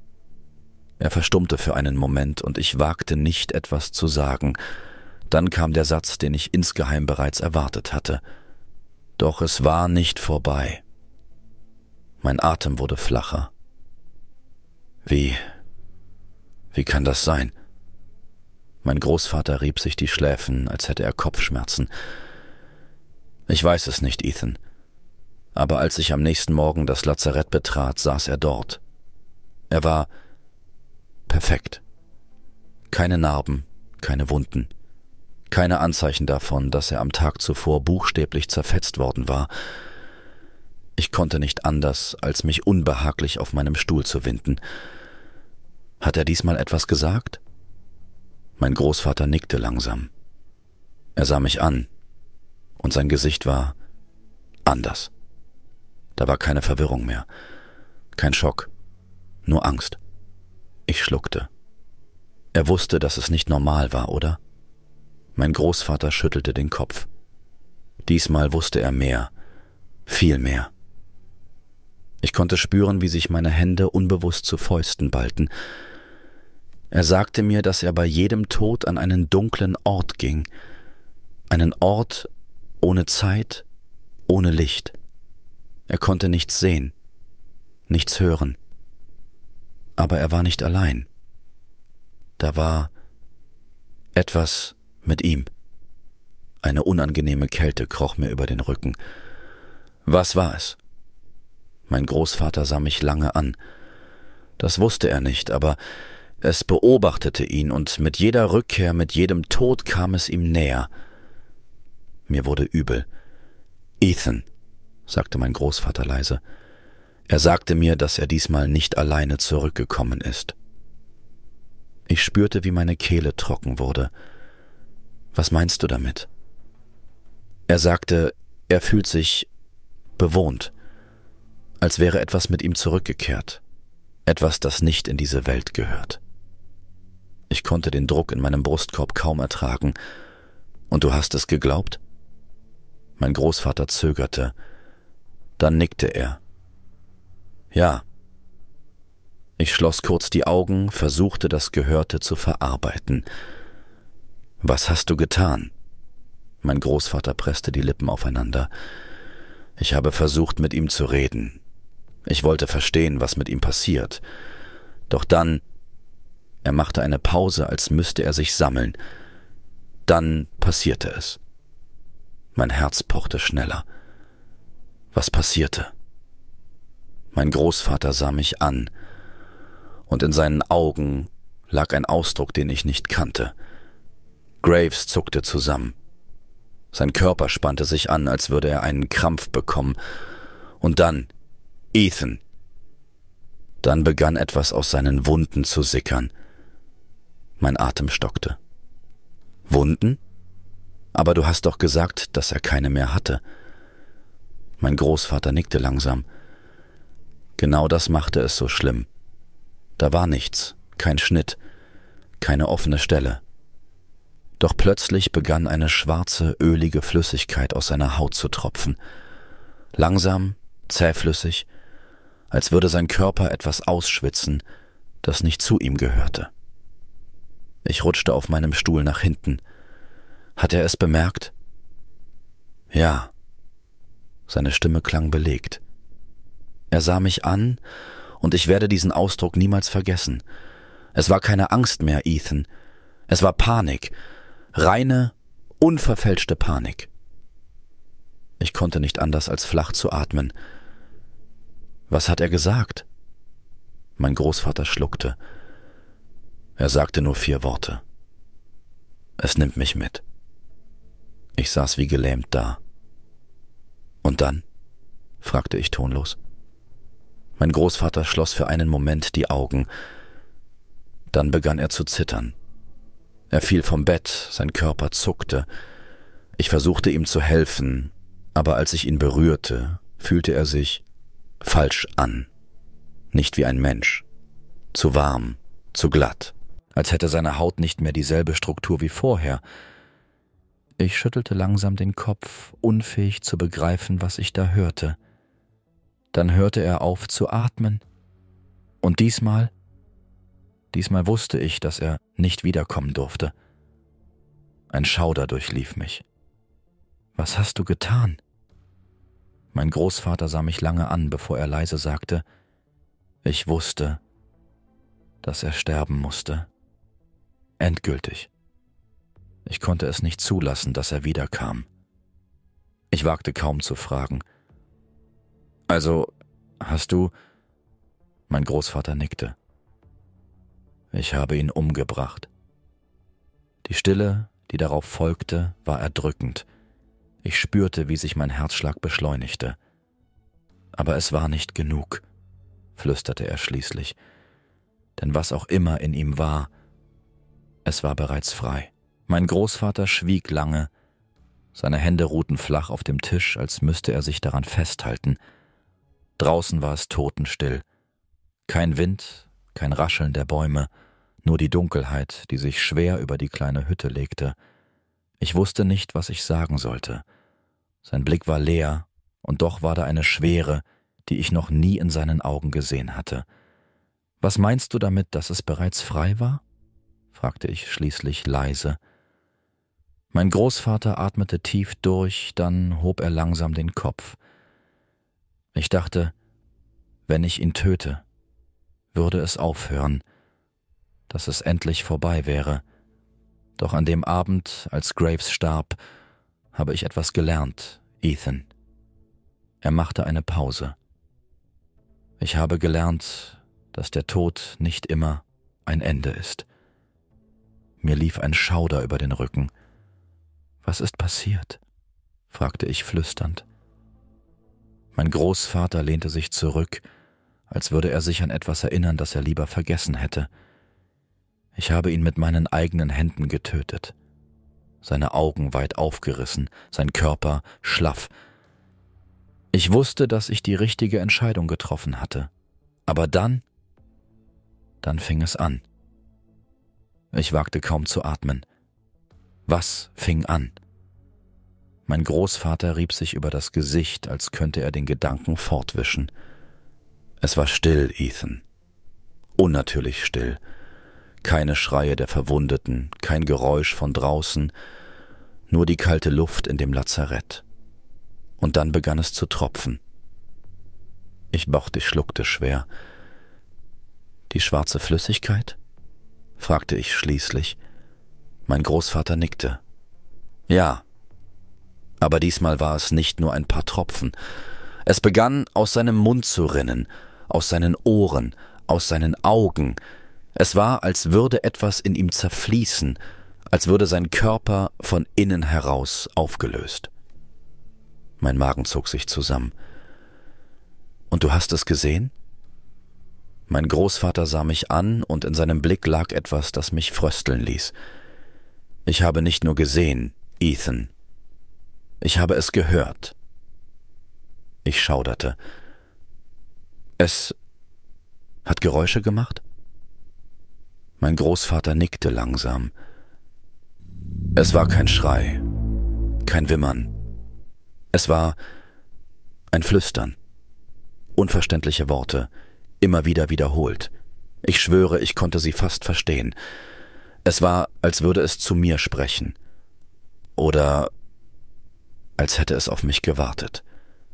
Er verstummte für einen Moment und ich wagte nicht, etwas zu sagen. Dann kam der Satz, den ich insgeheim bereits erwartet hatte. Doch es war nicht vorbei. Mein Atem wurde flacher. Wie, wie kann das sein? Mein Großvater rieb sich die Schläfen, als hätte er Kopfschmerzen. Ich weiß es nicht, Ethan. Aber als ich am nächsten Morgen das Lazarett betrat, saß er dort. Er war perfekt. Keine Narben, keine Wunden. Keine Anzeichen davon, dass er am Tag zuvor buchstäblich zerfetzt worden war. Ich konnte nicht anders, als mich unbehaglich auf meinem Stuhl zu winden. Hat er diesmal etwas gesagt? Mein Großvater nickte langsam. Er sah mich an, und sein Gesicht war anders. Da war keine Verwirrung mehr, kein Schock, nur Angst. Ich schluckte. Er wusste, dass es nicht normal war, oder? Mein Großvater schüttelte den Kopf. Diesmal wusste er mehr, viel mehr. Ich konnte spüren, wie sich meine Hände unbewusst zu Fäusten ballten. Er sagte mir, dass er bei jedem Tod an einen dunklen Ort ging, einen Ort ohne Zeit, ohne Licht. Er konnte nichts sehen, nichts hören. Aber er war nicht allein. Da war etwas mit ihm. Eine unangenehme Kälte kroch mir über den Rücken. Was war es? Mein Großvater sah mich lange an. Das wusste er nicht, aber es beobachtete ihn, und mit jeder Rückkehr, mit jedem Tod kam es ihm näher. Mir wurde übel. Ethan, sagte mein Großvater leise. Er sagte mir, dass er diesmal nicht alleine zurückgekommen ist. Ich spürte, wie meine Kehle trocken wurde. Was meinst du damit? Er sagte, er fühlt sich bewohnt, als wäre etwas mit ihm zurückgekehrt, etwas, das nicht in diese Welt gehört. Ich konnte den Druck in meinem Brustkorb kaum ertragen. Und du hast es geglaubt? Mein Großvater zögerte. Dann nickte er. Ja. Ich schloss kurz die Augen, versuchte das Gehörte zu verarbeiten. Was hast du getan? Mein Großvater presste die Lippen aufeinander. Ich habe versucht, mit ihm zu reden. Ich wollte verstehen, was mit ihm passiert. Doch dann, er machte eine Pause, als müsste er sich sammeln. Dann passierte es. Mein Herz pochte schneller. Was passierte? Mein Großvater sah mich an, und in seinen Augen lag ein Ausdruck, den ich nicht kannte. Graves zuckte zusammen. Sein Körper spannte sich an, als würde er einen Krampf bekommen. Und dann, Ethan. Dann begann etwas aus seinen Wunden zu sickern. Mein Atem stockte. Wunden? Aber du hast doch gesagt, dass er keine mehr hatte. Mein Großvater nickte langsam. Genau das machte es so schlimm. Da war nichts, kein Schnitt, keine offene Stelle. Doch plötzlich begann eine schwarze, ölige Flüssigkeit aus seiner Haut zu tropfen. Langsam, zähflüssig, als würde sein Körper etwas ausschwitzen, das nicht zu ihm gehörte. Ich rutschte auf meinem Stuhl nach hinten. Hat er es bemerkt? Ja. Seine Stimme klang belegt. Er sah mich an, und ich werde diesen Ausdruck niemals vergessen. Es war keine Angst mehr, Ethan. Es war Panik. Reine, unverfälschte Panik. Ich konnte nicht anders, als flach zu atmen. Was hat er gesagt? Mein Großvater schluckte. Er sagte nur vier Worte. Es nimmt mich mit. Ich saß wie gelähmt da. Und dann? Fragte ich tonlos. Mein Großvater schloss für einen Moment die Augen. Dann begann er zu zittern. Er fiel vom Bett, sein Körper zuckte. Ich versuchte ihm zu helfen, aber als ich ihn berührte, fühlte er sich falsch an. Nicht wie ein Mensch. Zu warm, zu glatt, als hätte seine Haut nicht mehr dieselbe Struktur wie vorher. Ich schüttelte langsam den Kopf, unfähig zu begreifen, was ich da hörte. Dann hörte er auf zu atmen. Und diesmal, diesmal wusste ich, dass er nicht wiederkommen durfte. Ein Schauder durchlief mich. Was hast du getan? Mein Großvater sah mich lange an, bevor er leise sagte, ich wusste, dass er sterben musste. Endgültig. Ich konnte es nicht zulassen, dass er wiederkam. Ich wagte kaum zu fragen. Also, hast du... Mein Großvater nickte. Ich habe ihn umgebracht. Die Stille, die darauf folgte, war erdrückend. Ich spürte, wie sich mein Herzschlag beschleunigte. Aber es war nicht genug, flüsterte er schließlich. Denn was auch immer in ihm war, es war bereits frei. Mein Großvater schwieg lange. Seine Hände ruhten flach auf dem Tisch, als müsste er sich daran festhalten. Draußen war es totenstill. Kein Wind, kein Rascheln der Bäume, nur die Dunkelheit, die sich schwer über die kleine Hütte legte. Ich wusste nicht, was ich sagen sollte. Sein Blick war leer, und doch war da eine Schwere, die ich noch nie in seinen Augen gesehen hatte. »Was meinst du damit, dass es bereits frei war?« fragte ich schließlich leise. Mein Großvater atmete tief durch, dann hob er langsam den Kopf. Ich dachte, wenn ich ihn töte, würde es aufhören, dass es endlich vorbei wäre. Doch an dem Abend, als Graves starb, habe ich etwas gelernt, Ethan. Er machte eine Pause. Ich habe gelernt, dass der Tod nicht immer ein Ende ist. Mir lief ein Schauder über den Rücken. »Was ist passiert?« fragte ich flüsternd. Mein Großvater lehnte sich zurück, als würde er sich an etwas erinnern, das er lieber vergessen hätte. Ich habe ihn mit meinen eigenen Händen getötet. Seine Augen weit aufgerissen, sein Körper schlaff. Ich wusste, dass ich die richtige Entscheidung getroffen hatte. Aber dann, dann fing es an. Ich wagte kaum zu atmen. Was fing an? Mein Großvater rieb sich über das Gesicht, als könnte er den Gedanken fortwischen. Es war still, Ethan. Unnatürlich still. Keine Schreie der Verwundeten, kein Geräusch von draußen, nur die kalte Luft in dem Lazarett. Und dann begann es zu tropfen. Ich mochte, ich schluckte schwer. »Die schwarze Flüssigkeit?« fragte ich schließlich. Mein Großvater nickte. »Ja, aber diesmal war es nicht nur ein paar Tropfen. Es begann, aus seinem Mund zu rinnen, aus seinen Ohren, aus seinen Augen. Es war, als würde etwas in ihm zerfließen, als würde sein Körper von innen heraus aufgelöst. Mein Magen zog sich zusammen. »Und du hast es gesehen?« Mein Großvater sah mich an, und in seinem Blick lag etwas, das mich frösteln ließ. »Ich habe nicht nur gesehen, Ethan. Ich habe es gehört.« Ich schauderte. »Es hat Geräusche gemacht?« Mein Großvater nickte langsam. Es war kein Schrei, kein Wimmern. Es war ein Flüstern. Unverständliche Worte, immer wieder wiederholt. Ich schwöre, ich konnte sie fast verstehen. Es war, als würde es zu mir sprechen. Oder als hätte es auf mich gewartet.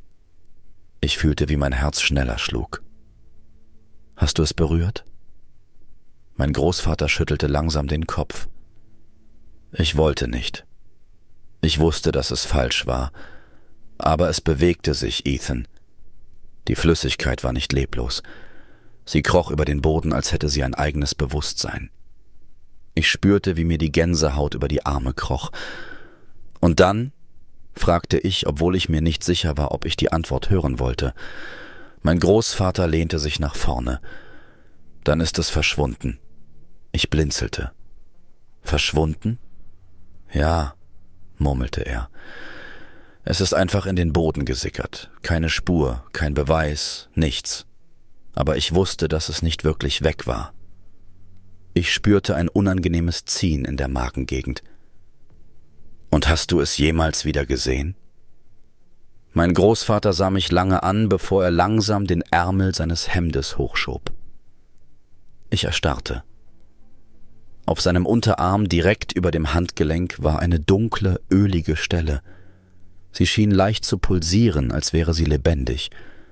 Ich fühlte, wie mein Herz schneller schlug. »Hast du es berührt?« Mein Großvater schüttelte langsam den Kopf. Ich wollte nicht. Ich wusste, dass es falsch war. Aber es bewegte sich, Ethan. Die Flüssigkeit war nicht leblos. Sie kroch über den Boden, als hätte sie ein eigenes Bewusstsein. Ich spürte, wie mir die Gänsehaut über die Arme kroch. Und dann fragte ich, obwohl ich mir nicht sicher war, ob ich die Antwort hören wollte. Mein Großvater lehnte sich nach vorne. Dann ist es verschwunden. Ich blinzelte. »Verschwunden?« »Ja«, murmelte er. »Es ist einfach in den Boden gesickert. Keine Spur, kein Beweis, nichts. Aber ich wusste, dass es nicht wirklich weg war.« Ich spürte ein unangenehmes Ziehen in der Magengegend. »Und hast du es jemals wieder gesehen?« Mein Großvater sah mich lange an, bevor er langsam den Ärmel seines Hemdes hochschob. Ich erstarrte. Auf seinem Unterarm direkt über dem Handgelenk war eine dunkle, ölige Stelle. Sie schien leicht zu pulsieren, als wäre sie lebendig.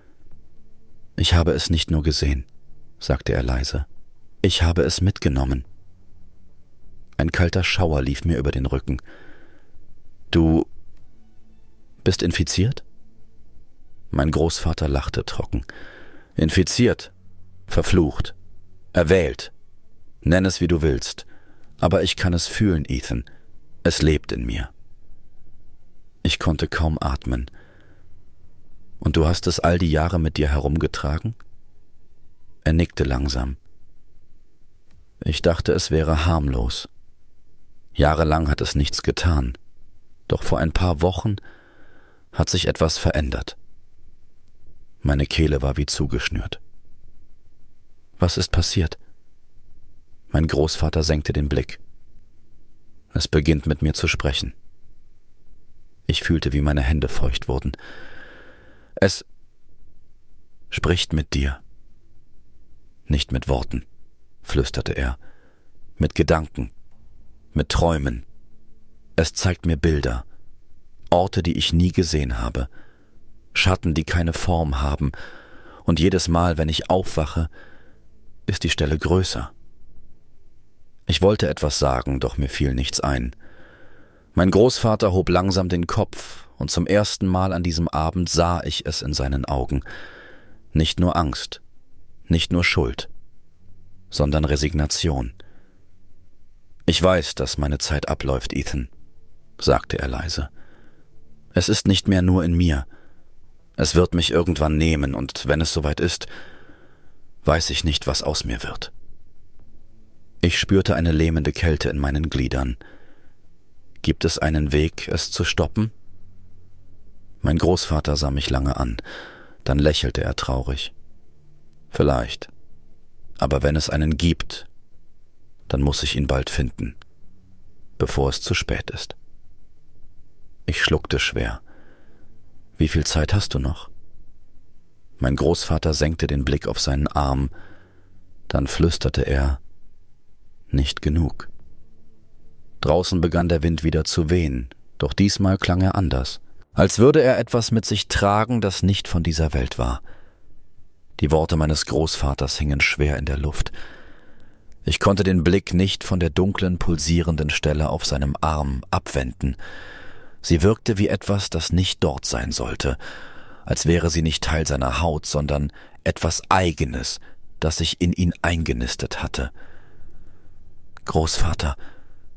»Ich habe es nicht nur gesehen«, sagte er leise. »Ich habe es mitgenommen.« Ein kalter Schauer lief mir über den Rücken. »Du bist infiziert?« Mein Großvater lachte trocken. »Infiziert, verflucht, erwählt. Nenn es, wie du willst. Aber ich kann es fühlen, Ethan. Es lebt in mir.« Ich konnte kaum atmen. »Und du hast es all die Jahre mit dir herumgetragen?« Er nickte langsam. »Ich dachte, es wäre harmlos. Jahrelang hat es nichts getan. Doch vor ein paar Wochen hat sich etwas verändert.« Meine Kehle war wie zugeschnürt. »Was ist passiert?« Mein Großvater senkte den Blick. »Es beginnt mit mir zu sprechen.« Ich fühlte, wie meine Hände feucht wurden. »Es spricht mit dir.« »Nicht mit Worten«, flüsterte er, »mit Gedanken, mit Träumen. Es zeigt mir Bilder, Orte, die ich nie gesehen habe, Schatten, die keine Form haben, und jedes Mal, wenn ich aufwache, ist die Stelle größer.« Ich wollte etwas sagen, doch mir fiel nichts ein. Mein Großvater hob langsam den Kopf, und zum ersten Mal an diesem Abend sah ich es in seinen Augen. Nicht nur Angst, nicht nur Schuld, sondern Resignation. »Ich weiß, dass meine Zeit abläuft, Ethan«, sagte er leise. »Es ist nicht mehr nur in mir. Es wird mich irgendwann nehmen, und wenn es soweit ist, weiß ich nicht, was aus mir wird.« Ich spürte eine lähmende Kälte in meinen Gliedern. »Gibt es einen Weg, es zu stoppen?« Mein Großvater sah mich lange an, dann lächelte er traurig. »Vielleicht. Aber wenn es einen gibt, dann muss ich ihn bald finden, bevor es zu spät ist.« Ich schluckte schwer. »Wie viel Zeit hast du noch?« Mein Großvater senkte den Blick auf seinen Arm, dann flüsterte er, »Nicht genug.« Draußen begann der Wind wieder zu wehen, doch diesmal klang er anders, als würde er etwas mit sich tragen, das nicht von dieser Welt war. Die Worte meines Großvaters hingen schwer in der Luft. Ich konnte den Blick nicht von der dunklen, pulsierenden Stelle auf seinem Arm abwenden. Sie wirkte wie etwas, das nicht dort sein sollte, als wäre sie nicht Teil seiner Haut, sondern etwas Eigenes, das sich in ihn eingenistet hatte. »Großvater«,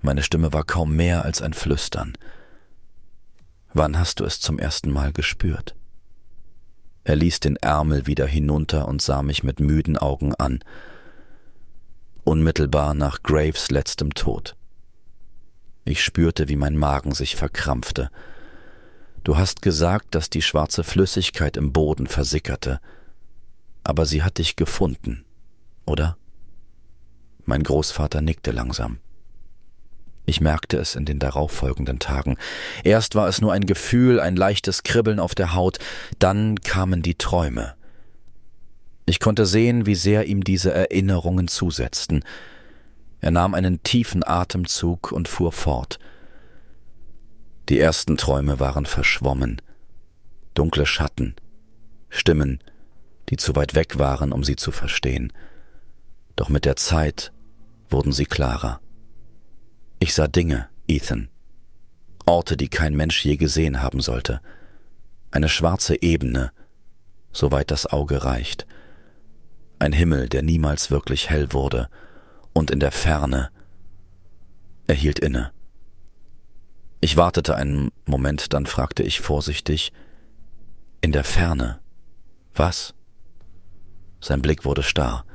Meine Stimme war kaum mehr als ein Flüstern. »Wann hast du es zum ersten Mal gespürt?« Er ließ den Ärmel wieder hinunter und sah mich mit müden Augen an. Unmittelbar nach Graves letztem Tod. Ich spürte, wie mein Magen sich verkrampfte. »Du hast gesagt, dass die schwarze Flüssigkeit im Boden versickerte. Aber sie hat dich gefunden, oder?« Mein Großvater nickte langsam. Ich merkte es in den darauffolgenden Tagen. Erst war es nur ein Gefühl, ein leichtes Kribbeln auf der Haut, dann kamen die Träume. Ich konnte sehen, wie sehr ihm diese Erinnerungen zusetzten. Er nahm einen tiefen Atemzug und fuhr fort. Die ersten Träume waren verschwommen. Dunkle Schatten, Stimmen, die zu weit weg waren, um sie zu verstehen. Doch mit der Zeit wurden sie klarer. Ich sah Dinge, Ethan. Orte, die kein Mensch je gesehen haben sollte. Eine schwarze Ebene, soweit das Auge reicht. Ein Himmel, der niemals wirklich hell wurde. Und in der Ferne. Er hielt inne. Ich wartete einen Moment, dann fragte ich vorsichtig, »In der Ferne? Was?« Sein Blick wurde starr.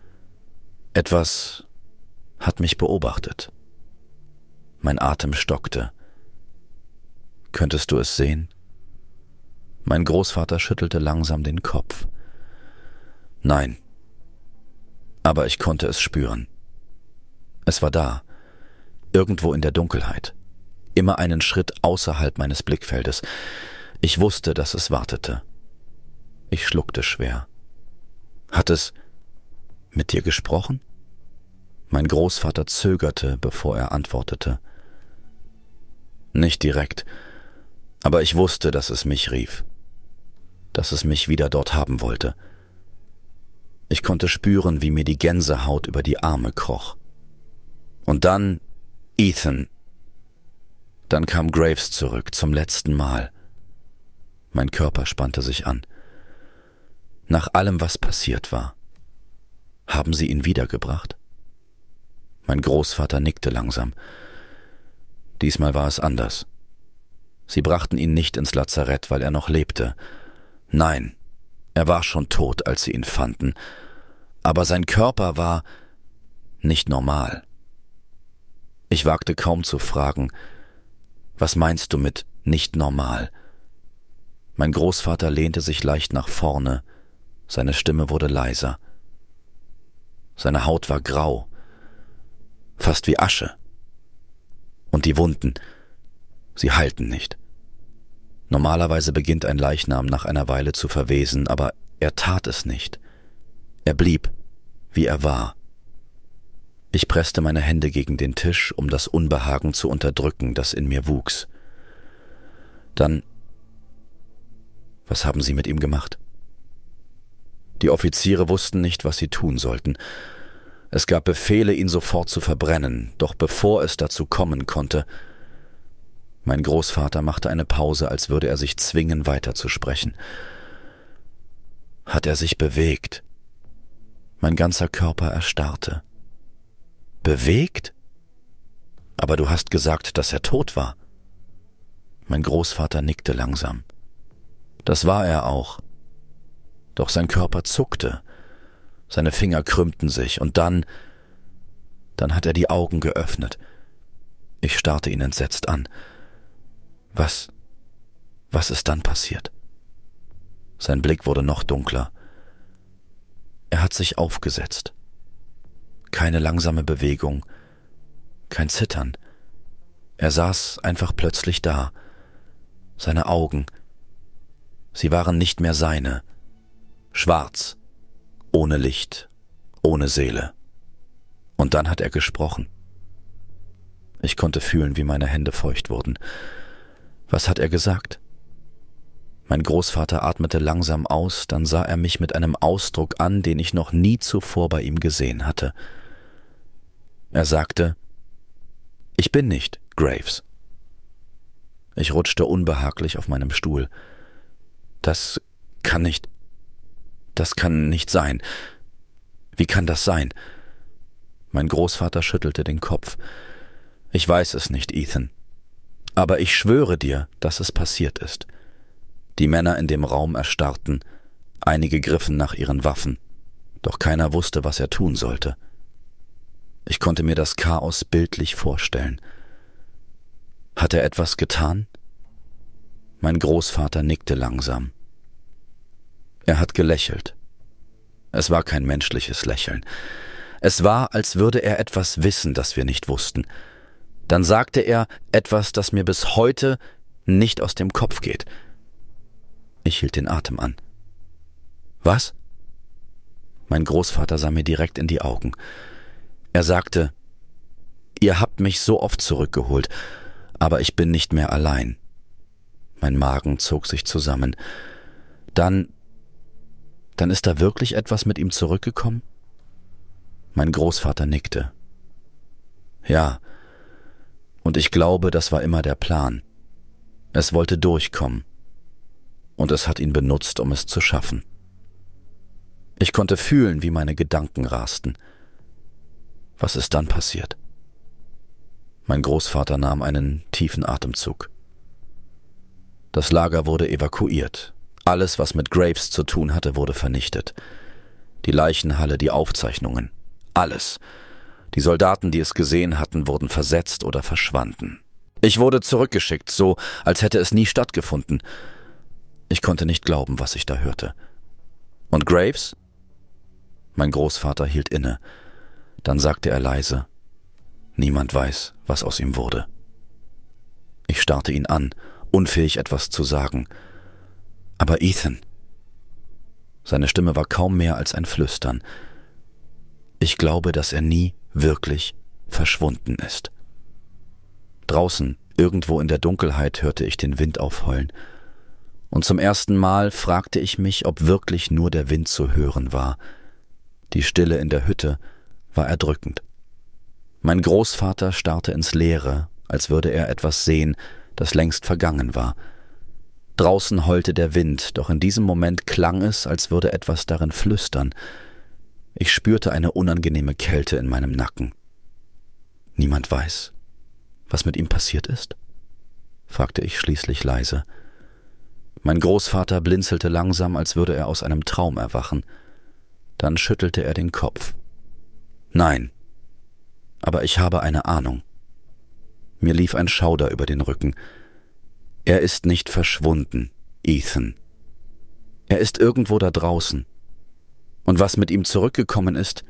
Etwas hat mich beobachtet. Mein Atem stockte. »Könntest du es sehen?« Mein Großvater schüttelte langsam den Kopf. »Nein, aber ich konnte es spüren. Es war da, irgendwo in der Dunkelheit, immer einen Schritt außerhalb meines Blickfeldes. Ich wusste, dass es wartete. Ich schluckte schwer. »Hat es mit dir gesprochen?« Mein Großvater zögerte, bevor er antwortete. »Nicht direkt, aber ich wusste, dass es mich rief, dass es mich wieder dort haben wollte. Ich konnte spüren, wie mir die Gänsehaut über die Arme kroch. Und dann Ethan. Dann kam Graves zurück, zum letzten Mal. Mein Körper spannte sich an. Nach allem, was passiert war. Haben sie ihn wiedergebracht?« Mein Großvater nickte langsam. Diesmal war es anders. Sie brachten ihn nicht ins Lazarett, weil er noch lebte. Nein, er war schon tot, als sie ihn fanden. Aber sein Körper war nicht normal. Ich wagte kaum zu fragen, »Was meinst du mit nicht normal?« Mein Großvater lehnte sich leicht nach vorne. Seine Stimme wurde leiser. Seine Haut war grau, fast wie Asche. Und die Wunden, sie heilten nicht. Normalerweise beginnt ein Leichnam nach einer Weile zu verwesen, aber er tat es nicht. Er blieb, wie er war. Ich presste meine Hände gegen den Tisch, um das Unbehagen zu unterdrücken, das in mir wuchs. Dann, was haben Sie mit ihm gemacht? Die Offiziere wussten nicht, was sie tun sollten. Es gab Befehle, ihn sofort zu verbrennen, doch bevor es dazu kommen konnte, mein Großvater machte eine Pause, als würde er sich zwingen, weiterzusprechen. Hat er sich bewegt? Mein ganzer Körper erstarrte. Bewegt? Aber du hast gesagt, dass er tot war. Mein Großvater nickte langsam. Das war er auch. Doch sein Körper zuckte. Seine Finger krümmten sich und dann, dann hat er die Augen geöffnet. Ich starrte ihn entsetzt an. Was, was ist dann passiert? Sein Blick wurde noch dunkler. Er hat sich aufgesetzt. Keine langsame Bewegung, kein Zittern. Er saß einfach plötzlich da. Seine Augen, sie waren nicht mehr seine. Schwarz, ohne Licht, ohne Seele. Und dann hat er gesprochen. Ich konnte fühlen, wie meine Hände feucht wurden. Was hat er gesagt? Mein Großvater atmete langsam aus, dann sah er mich mit einem Ausdruck an, den ich noch nie zuvor bei ihm gesehen hatte. Er sagte, »Ich bin nicht Graves.« Ich rutschte unbehaglich auf meinem Stuhl. »Das kann nicht, das kann nicht sein. Wie kann das sein?« Mein Großvater schüttelte den Kopf. Ich weiß es nicht, Ethan. Aber ich schwöre dir, dass es passiert ist. Die Männer in dem Raum erstarrten, einige griffen nach ihren Waffen, doch keiner wusste, was er tun sollte. Ich konnte mir das Chaos bildlich vorstellen. Hat er etwas getan? Mein Großvater nickte langsam. Er hat gelächelt. Es war kein menschliches Lächeln. Es war, als würde er etwas wissen, das wir nicht wussten. Dann sagte er etwas, das mir bis heute nicht aus dem Kopf geht. Ich hielt den Atem an. Was? Mein Großvater sah mir direkt in die Augen. Er sagte, ihr habt mich so oft zurückgeholt, aber ich bin nicht mehr allein. Mein Magen zog sich zusammen. Dann, dann ist da wirklich etwas mit ihm zurückgekommen? Mein Großvater nickte. Ja, und ich glaube, das war immer der Plan. Es wollte durchkommen. Und es hat ihn benutzt, um es zu schaffen. Ich konnte fühlen, wie meine Gedanken rasten. Was ist dann passiert? Mein Großvater nahm einen tiefen Atemzug. Das Lager wurde evakuiert. Alles, was mit Graves zu tun hatte, wurde vernichtet. Die Leichenhalle, die Aufzeichnungen, alles. Die Soldaten, die es gesehen hatten, wurden versetzt oder verschwanden. Ich wurde zurückgeschickt, so als hätte es nie stattgefunden. Ich konnte nicht glauben, was ich da hörte. Und Graves? Mein Großvater hielt inne. Dann sagte er leise, niemand weiß, was aus ihm wurde. Ich starrte ihn an, unfähig etwas zu sagen. Aber Ethan. Seine Stimme war kaum mehr als ein Flüstern. Ich glaube, dass er nie wirklich verschwunden ist. Draußen, irgendwo in der Dunkelheit, hörte ich den Wind aufheulen. Und zum ersten Mal fragte ich mich, ob wirklich nur der Wind zu hören war. Die Stille in der Hütte war erdrückend. Mein Großvater starrte ins Leere, als würde er etwas sehen, das längst vergangen war. Draußen heulte der Wind, doch in diesem Moment klang es, als würde etwas darin flüstern. Ich spürte eine unangenehme Kälte in meinem Nacken. Niemand weiß, was mit ihm passiert ist? Fragte ich schließlich leise. Mein Großvater blinzelte langsam, als würde er aus einem Traum erwachen. Dann schüttelte er den Kopf. Nein, aber ich habe eine Ahnung. Mir lief ein Schauder über den Rücken. Er ist nicht verschwunden, Ethan. Er ist irgendwo da draußen. Und was mit ihm zurückgekommen ist,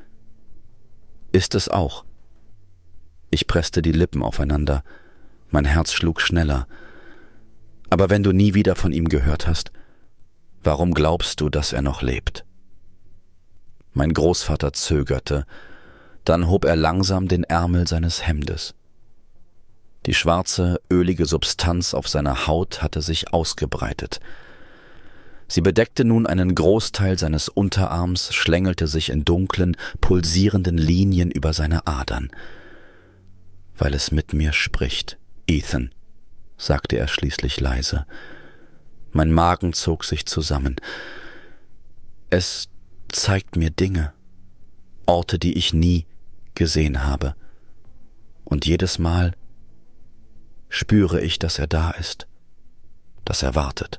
ist es auch. Ich presste die Lippen aufeinander. Mein Herz schlug schneller. Aber wenn du nie wieder von ihm gehört hast, warum glaubst du, dass er noch lebt? Mein Großvater zögerte. Dann hob er langsam den Ärmel seines Hemdes. Die schwarze, ölige Substanz auf seiner Haut hatte sich ausgebreitet. Sie bedeckte nun einen Großteil seines Unterarms, schlängelte sich in dunklen, pulsierenden Linien über seine Adern. »Weil es mit mir spricht, Ethan«, sagte er schließlich leise. Mein Magen zog sich zusammen. »Es zeigt mir Dinge, Orte, die ich nie gesehen habe. Und jedes Mal spüre ich, dass er da ist, dass er wartet.«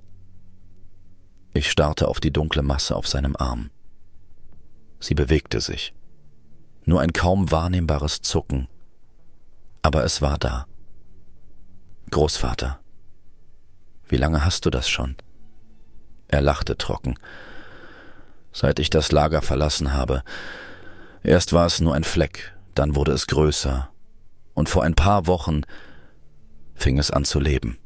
Ich starrte auf die dunkle Masse auf seinem Arm. Sie bewegte sich. Nur ein kaum wahrnehmbares Zucken. Aber es war da. »Großvater, wie lange hast du das schon?« Er lachte trocken. »Seit ich das Lager verlassen habe. Erst war es nur ein Fleck, dann wurde es größer. Und vor ein paar Wochen fing es an zu leben.«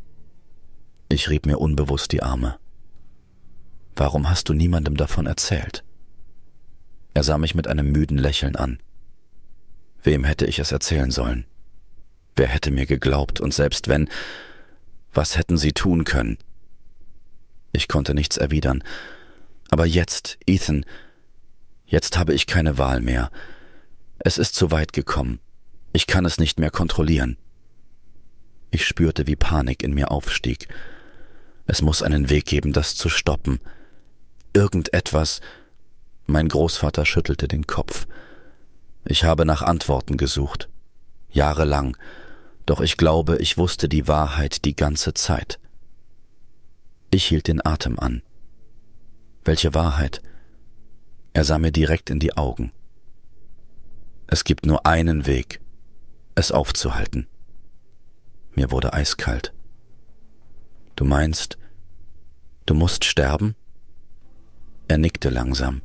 Ich rieb mir unbewusst die Arme. »Warum hast du niemandem davon erzählt?« Er sah mich mit einem müden Lächeln an. Wem hätte ich es erzählen sollen? Wer hätte mir geglaubt? Und selbst wenn, was hätten sie tun können? Ich konnte nichts erwidern. Aber jetzt, Ethan, jetzt habe ich keine Wahl mehr. Es ist zu weit gekommen. Ich kann es nicht mehr kontrollieren. Ich spürte, wie Panik in mir aufstieg. Es muss einen Weg geben, das zu stoppen. Irgendetwas. Mein Großvater schüttelte den Kopf. Ich habe nach Antworten gesucht. Jahrelang, doch ich glaube, ich wusste die Wahrheit die ganze Zeit. Ich hielt den Atem an. Welche Wahrheit? Er sah mir direkt in die Augen. Es gibt nur einen Weg, es aufzuhalten. Mir wurde eiskalt. Du meinst, du musst sterben? Er nickte langsam.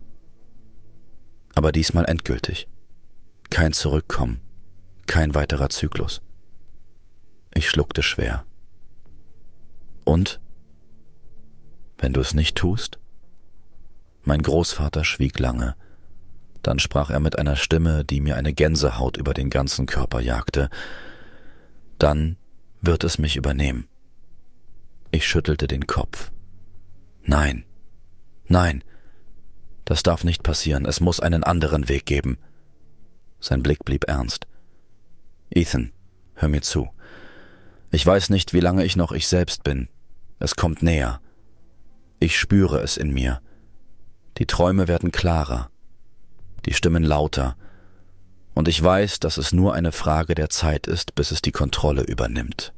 Aber diesmal endgültig. Kein Zurückkommen, kein weiterer Zyklus. Ich schluckte schwer. Und? Wenn du es nicht tust? Mein Großvater schwieg lange. Dann sprach er mit einer Stimme, die mir eine Gänsehaut über den ganzen Körper jagte. Dann wird es mich übernehmen. Ich schüttelte den Kopf. Nein, nein, das darf nicht passieren, es muss einen anderen Weg geben. Sein Blick blieb ernst. Ethan, hör mir zu. Ich weiß nicht, wie lange ich noch ich selbst bin. Es kommt näher. Ich spüre es in mir. Die Träume werden klarer, die Stimmen lauter, und ich weiß, dass es nur eine Frage der Zeit ist, bis es die Kontrolle übernimmt.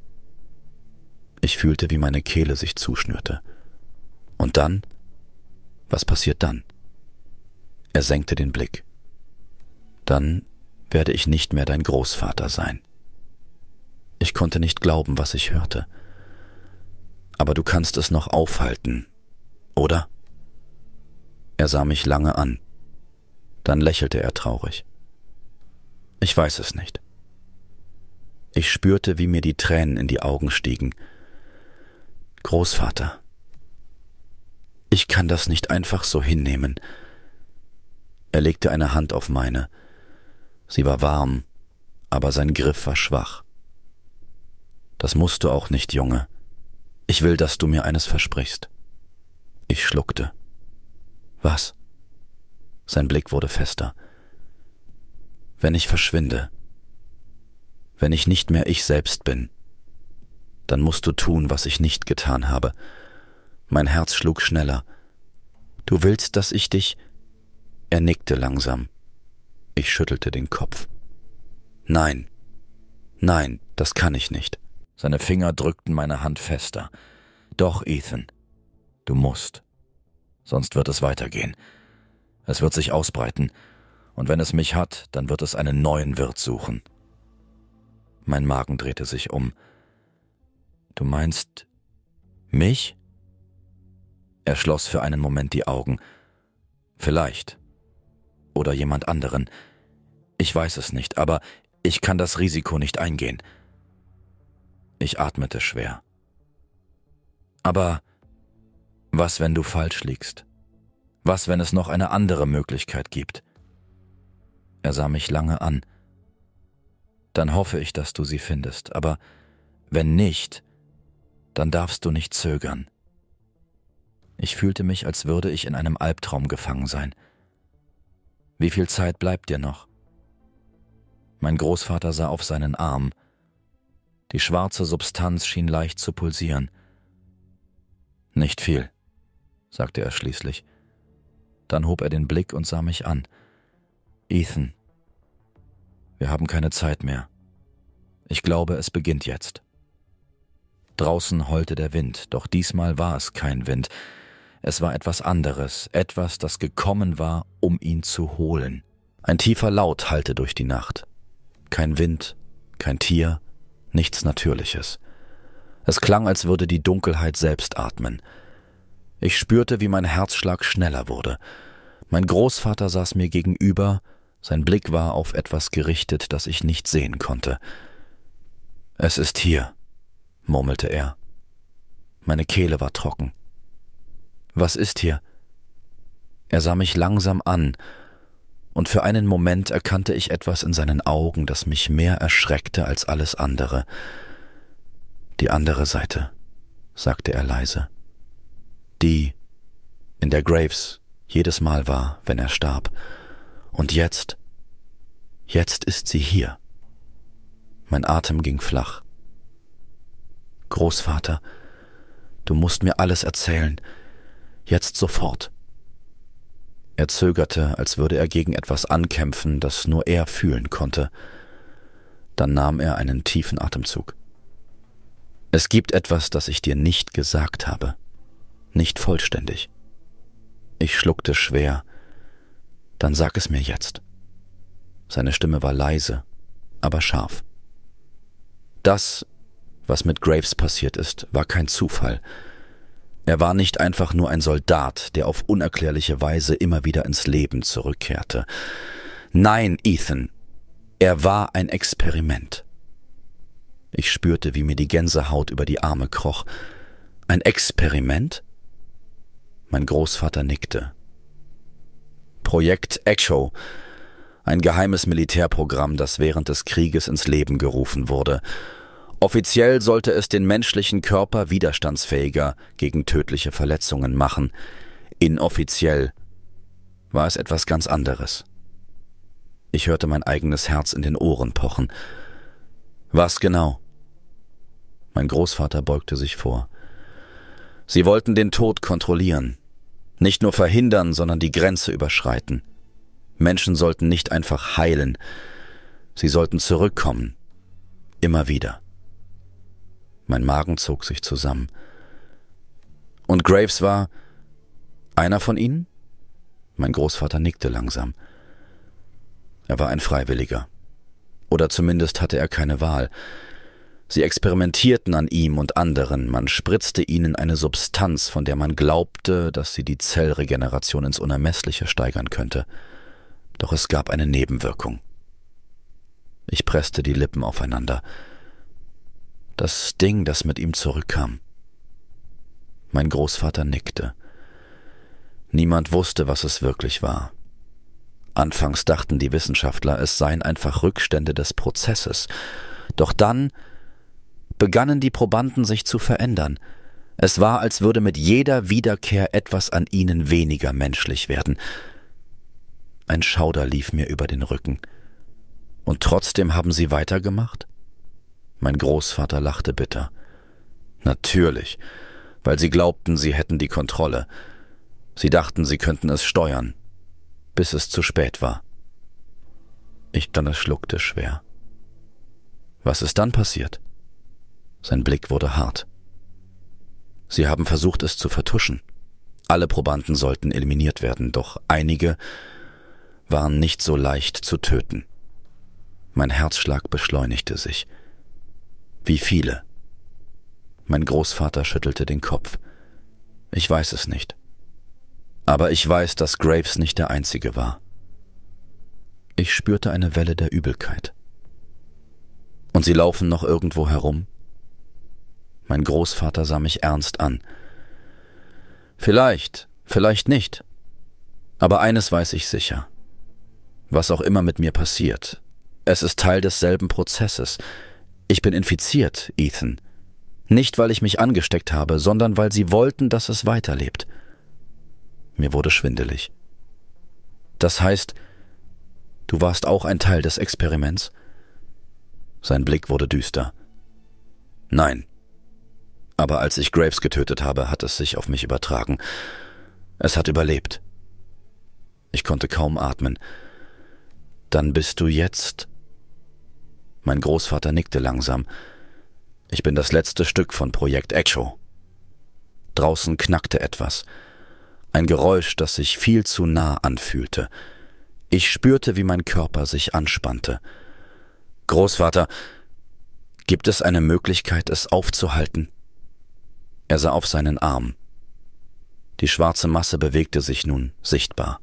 Ich fühlte, wie meine Kehle sich zuschnürte. Und dann? Was passiert dann? Er senkte den Blick. Dann werde ich nicht mehr dein Großvater sein. Ich konnte nicht glauben, was ich hörte. Aber du kannst es noch aufhalten, oder? Er sah mich lange an. Dann lächelte er traurig. Ich weiß es nicht. Ich spürte, wie mir die Tränen in die Augen stiegen. Großvater, ich kann das nicht einfach so hinnehmen. Er legte eine Hand auf meine. Sie war warm, aber sein Griff war schwach. Das musst du auch nicht, Junge. Ich will, dass du mir eines versprichst. Ich schluckte. Was? Sein Blick wurde fester. Wenn ich verschwinde, wenn ich nicht mehr ich selbst bin, dann musst du tun, was ich nicht getan habe. Mein Herz schlug schneller. Du willst, dass ich dich... Er nickte langsam. Ich schüttelte den Kopf. Nein, nein, das kann ich nicht. Seine Finger drückten meine Hand fester. Doch, Ethan, du musst. Sonst wird es weitergehen. Es wird sich ausbreiten, und wenn es mich hat, dann wird es einen neuen Wirt suchen. Mein Magen drehte sich um. Du meinst mich? Er schloss für einen Moment die Augen. Vielleicht. Oder jemand anderen. Ich weiß es nicht, aber ich kann das Risiko nicht eingehen. Ich atmete schwer. Aber was, wenn du falsch liegst? Was, wenn es noch eine andere Möglichkeit gibt? Er sah mich lange an. Dann hoffe ich, dass du sie findest, aber wenn nicht, dann darfst du nicht zögern. Ich fühlte mich, als würde ich in einem Albtraum gefangen sein. Wie viel Zeit bleibt dir noch? Mein Großvater sah auf seinen Arm. Die schwarze Substanz schien leicht zu pulsieren. Nicht viel, sagte er schließlich. Dann hob er den Blick und sah mich an. Ethan, wir haben keine Zeit mehr. Ich glaube, es beginnt jetzt. Draußen heulte der Wind, doch diesmal war es kein Wind. Es war etwas anderes, etwas, das gekommen war, um ihn zu holen. Ein tiefer Laut hallte durch die Nacht. Kein Wind, kein Tier, nichts Natürliches. Es klang, als würde die Dunkelheit selbst atmen. Ich spürte, wie mein Herzschlag schneller wurde. Mein Großvater saß mir gegenüber, sein Blick war auf etwas gerichtet, das ich nicht sehen konnte. »Es ist hier«, murmelte er. Meine Kehle war trocken. »Was ist hier?« Er sah mich langsam an, und für einen Moment erkannte ich etwas in seinen Augen, das mich mehr erschreckte als alles andere. »Die andere Seite«, sagte er leise. »Die, in der Graves jedes Mal war, wenn er starb. Und jetzt, jetzt ist sie hier.« Mein Atem ging flach. »Großvater, du musst mir alles erzählen. Jetzt sofort.« Er zögerte, als würde er gegen etwas ankämpfen, das nur er fühlen konnte. Dann nahm er einen tiefen Atemzug. »Es gibt etwas, das ich dir nicht gesagt habe. Nicht vollständig.« Ich schluckte schwer. »Dann sag es mir jetzt.« Seine Stimme war leise, aber scharf. Das, was mit Graves passiert ist, war kein Zufall. Er war nicht einfach nur ein Soldat, der auf unerklärliche Weise immer wieder ins Leben zurückkehrte. Nein, Ethan, er war ein Experiment. Ich spürte, wie mir die Gänsehaut über die Arme kroch. Ein Experiment? Mein Großvater nickte. Projekt Echo, ein geheimes Militärprogramm, das während des Krieges ins Leben gerufen wurde. Offiziell sollte es den menschlichen Körper widerstandsfähiger gegen tödliche Verletzungen machen. Inoffiziell war es etwas ganz anderes. Ich hörte mein eigenes Herz in den Ohren pochen. Was genau? Mein Großvater beugte sich vor. Sie wollten den Tod kontrollieren. Nicht nur verhindern, sondern die Grenze überschreiten. Menschen sollten nicht einfach heilen. Sie sollten zurückkommen. Immer wieder. Mein Magen zog sich zusammen. Und Graves war einer von ihnen? Mein Großvater nickte langsam. Er war ein Freiwilliger. Oder zumindest hatte er keine Wahl. Sie experimentierten an ihm und anderen. Man spritzte ihnen eine Substanz, von der man glaubte, dass sie die Zellregeneration ins Unermessliche steigern könnte. Doch es gab eine Nebenwirkung. Ich presste die Lippen aufeinander. Das Ding, das mit ihm zurückkam. Mein Großvater nickte. Niemand wusste, was es wirklich war. Anfangs dachten die Wissenschaftler, es seien einfach Rückstände des Prozesses. Doch dann begannen die Probanden sich zu verändern. Es war, als würde mit jeder Wiederkehr etwas an ihnen weniger menschlich werden. Ein Schauder lief mir über den Rücken. Und trotzdem haben sie weitergemacht? Mein Großvater lachte bitter. Natürlich, weil sie glaubten, sie hätten die Kontrolle. Sie dachten, sie könnten es steuern, bis es zu spät war. Ich dann schluckte schwer. Was ist dann passiert? Sein Blick wurde hart. Sie haben versucht, es zu vertuschen. Alle Probanden sollten eliminiert werden, doch einige waren nicht so leicht zu töten. Mein Herzschlag beschleunigte sich. Wie viele? Mein Großvater schüttelte den Kopf. Ich weiß es nicht. Aber ich weiß, dass Graves nicht der Einzige war. Ich spürte eine Welle der Übelkeit. Und sie laufen noch irgendwo herum? Mein Großvater sah mich ernst an. Vielleicht, vielleicht nicht. Aber eines weiß ich sicher. Was auch immer mit mir passiert, es ist Teil desselben Prozesses. Ich bin infiziert, Ethan. Nicht, weil ich mich angesteckt habe, sondern weil sie wollten, dass es weiterlebt. Mir wurde schwindelig. Das heißt, du warst auch ein Teil des Experiments? Sein Blick wurde düster. Nein. Aber als ich Graves getötet habe, hat es sich auf mich übertragen. Es hat überlebt. Ich konnte kaum atmen. Dann bist du jetzt... Mein Großvater nickte langsam. Ich bin das letzte Stück von Projekt Echo. Draußen knackte etwas. Ein Geräusch, das sich viel zu nah anfühlte. Ich spürte, wie mein Körper sich anspannte. Großvater, gibt es eine Möglichkeit, es aufzuhalten? Er sah auf seinen Arm. Die schwarze Masse bewegte sich nun sichtbar.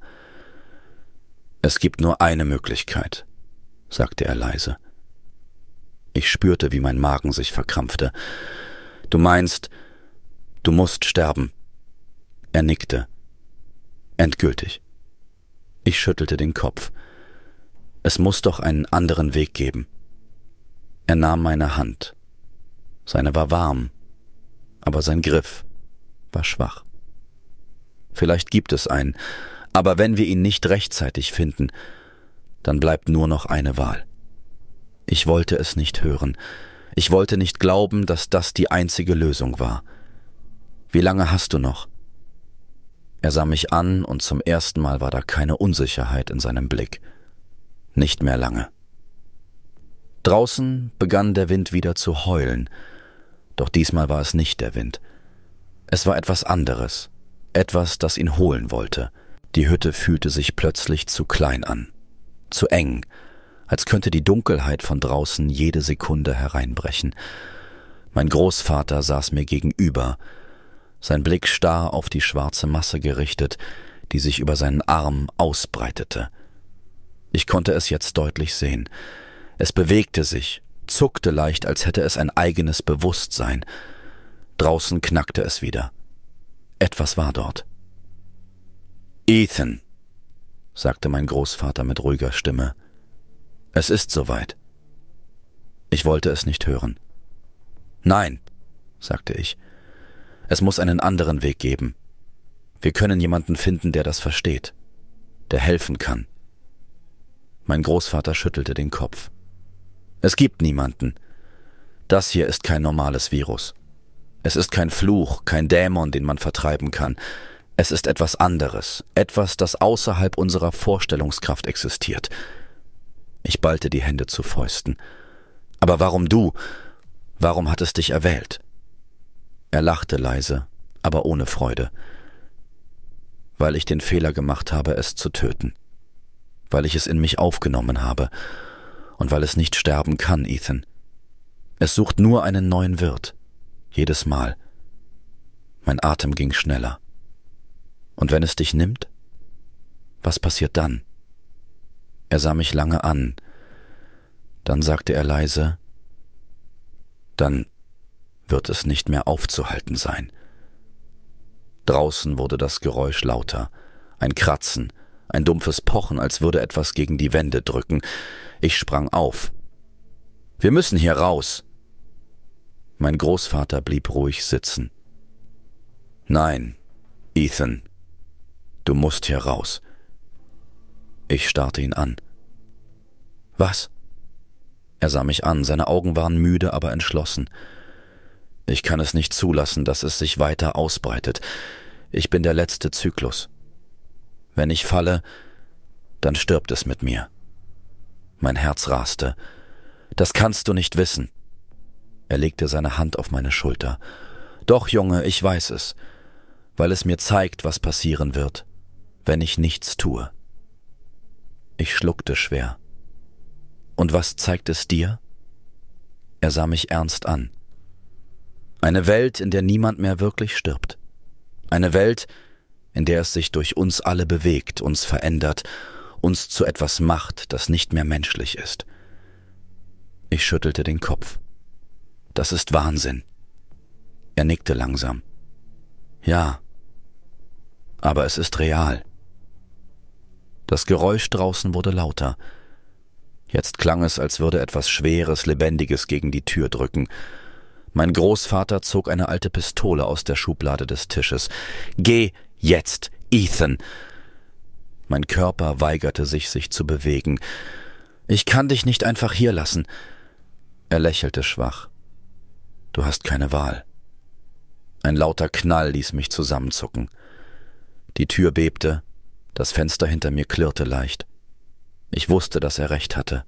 Es gibt nur eine Möglichkeit, sagte er leise. Ich spürte, wie mein Magen sich verkrampfte. Du meinst, du musst sterben? Er nickte. Endgültig. Ich schüttelte den Kopf. Es muss doch einen anderen Weg geben. Er nahm meine Hand. Seine war warm, aber sein Griff war schwach. Vielleicht gibt es einen, aber wenn wir ihn nicht rechtzeitig finden, dann bleibt nur noch eine Wahl. Ich wollte es nicht hören. Ich wollte nicht glauben, dass das die einzige Lösung war. Wie lange hast du noch? Er sah mich an und zum ersten Mal war da keine Unsicherheit in seinem Blick. Nicht mehr lange. Draußen begann der Wind wieder zu heulen, doch diesmal war es nicht der Wind. Es war etwas anderes, etwas, das ihn holen wollte. Die Hütte fühlte sich plötzlich zu klein an, zu eng, als könnte die Dunkelheit von draußen jede Sekunde hereinbrechen. Mein Großvater saß mir gegenüber, sein Blick starr auf die schwarze Masse gerichtet, die sich über seinen Arm ausbreitete. Ich konnte es jetzt deutlich sehen. Es bewegte sich, zuckte leicht, als hätte es ein eigenes Bewusstsein. Draußen knackte es wieder. Etwas war dort. »Ethan«, sagte mein Großvater mit ruhiger Stimme. »Es ist soweit.« Ich wollte es nicht hören. »Nein«, sagte ich, »es muss einen anderen Weg geben. Wir können jemanden finden, der das versteht, der helfen kann.« Mein Großvater schüttelte den Kopf. »Es gibt niemanden. Das hier ist kein normales Virus. Es ist kein Fluch, kein Dämon, den man vertreiben kann. Es ist etwas anderes, etwas, das außerhalb unserer Vorstellungskraft existiert.« Ich ballte die Hände zu Fäusten. »Aber warum du? Warum hat es dich erwählt?« Er lachte leise, aber ohne Freude. »Weil ich den Fehler gemacht habe, es zu töten. Weil ich es in mich aufgenommen habe. Und weil es nicht sterben kann, Ethan. Es sucht nur einen neuen Wirt. Jedes Mal.« Mein Atem ging schneller. »Und wenn es dich nimmt? Was passiert dann?« Er sah mich lange an. Dann sagte er leise, »Dann wird es nicht mehr aufzuhalten sein.« Draußen wurde das Geräusch lauter. Ein Kratzen, ein dumpfes Pochen, als würde etwas gegen die Wände drücken. Ich sprang auf. »Wir müssen hier raus!« Mein Großvater blieb ruhig sitzen. »Nein, Ethan, du musst hier raus.« Ich starrte ihn an. »Was?« Er sah mich an, seine Augen waren müde, aber entschlossen. »Ich kann es nicht zulassen, dass es sich weiter ausbreitet. Ich bin der letzte Zyklus. Wenn ich falle, dann stirbt es mit mir.« Mein Herz raste. »Das kannst du nicht wissen.« Er legte seine Hand auf meine Schulter. »Doch, Junge, ich weiß es, weil es mir zeigt, was passieren wird, wenn ich nichts tue.« Ich schluckte schwer. »Und was zeigt es dir?« Er sah mich ernst an. »Eine Welt, in der niemand mehr wirklich stirbt. Eine Welt, in der es sich durch uns alle bewegt, uns verändert, uns zu etwas macht, das nicht mehr menschlich ist.« Ich schüttelte den Kopf. »Das ist Wahnsinn.« Er nickte langsam. »Ja, aber es ist real.« Das Geräusch draußen wurde lauter. Jetzt klang es, als würde etwas Schweres, Lebendiges gegen die Tür drücken. Mein Großvater zog eine alte Pistole aus der Schublade des Tisches. »Geh jetzt, Ethan!« Mein Körper weigerte sich, sich zu bewegen. »Ich kann dich nicht einfach hier lassen.« Er lächelte schwach. »Du hast keine Wahl.« Ein lauter Knall ließ mich zusammenzucken. Die Tür bebte, das Fenster hinter mir klirrte leicht. Ich wusste, dass er recht hatte.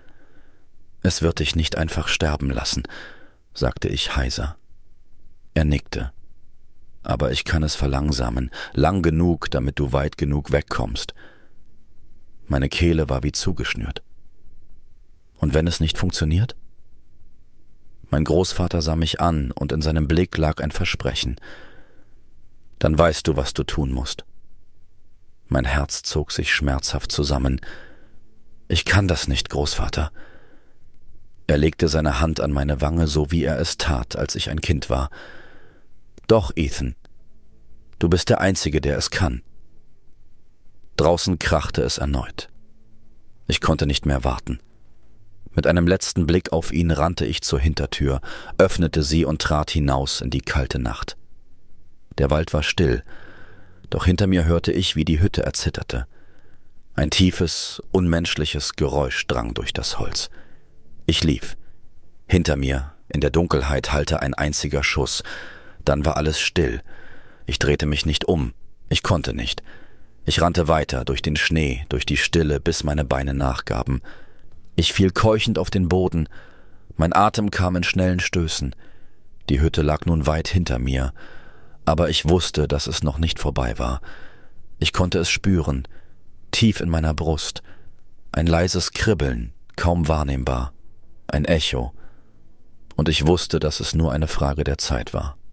»Es wird dich nicht einfach sterben lassen«, sagte ich heiser. Er nickte. »Aber ich kann es verlangsamen, lang genug, damit du weit genug wegkommst.« Meine Kehle war wie zugeschnürt. »Und wenn es nicht funktioniert?« Mein Großvater sah mich an, und in seinem Blick lag ein Versprechen. »Dann weißt du, was du tun musst.« Mein Herz zog sich schmerzhaft zusammen. »Ich kann das nicht, Großvater.« Er legte seine Hand an meine Wange, so wie er es tat, als ich ein Kind war. »Doch, Ethan, du bist der Einzige, der es kann.« Draußen krachte es erneut. Ich konnte nicht mehr warten. Mit einem letzten Blick auf ihn rannte ich zur Hintertür, öffnete sie und trat hinaus in die kalte Nacht. Der Wald war still, doch hinter mir hörte ich, wie die Hütte erzitterte. Ein tiefes, unmenschliches Geräusch drang durch das Holz. Ich lief. Hinter mir, in der Dunkelheit, hallte ein einziger Schuss. Dann war alles still. Ich drehte mich nicht um. Ich konnte nicht. Ich rannte weiter, durch den Schnee, durch die Stille, bis meine Beine nachgaben. Ich fiel keuchend auf den Boden, mein Atem kam in schnellen Stößen. Die Hütte lag nun weit hinter mir, aber ich wusste, dass es noch nicht vorbei war. Ich konnte es spüren, tief in meiner Brust, ein leises Kribbeln, kaum wahrnehmbar, ein Echo, und ich wusste, dass es nur eine Frage der Zeit war.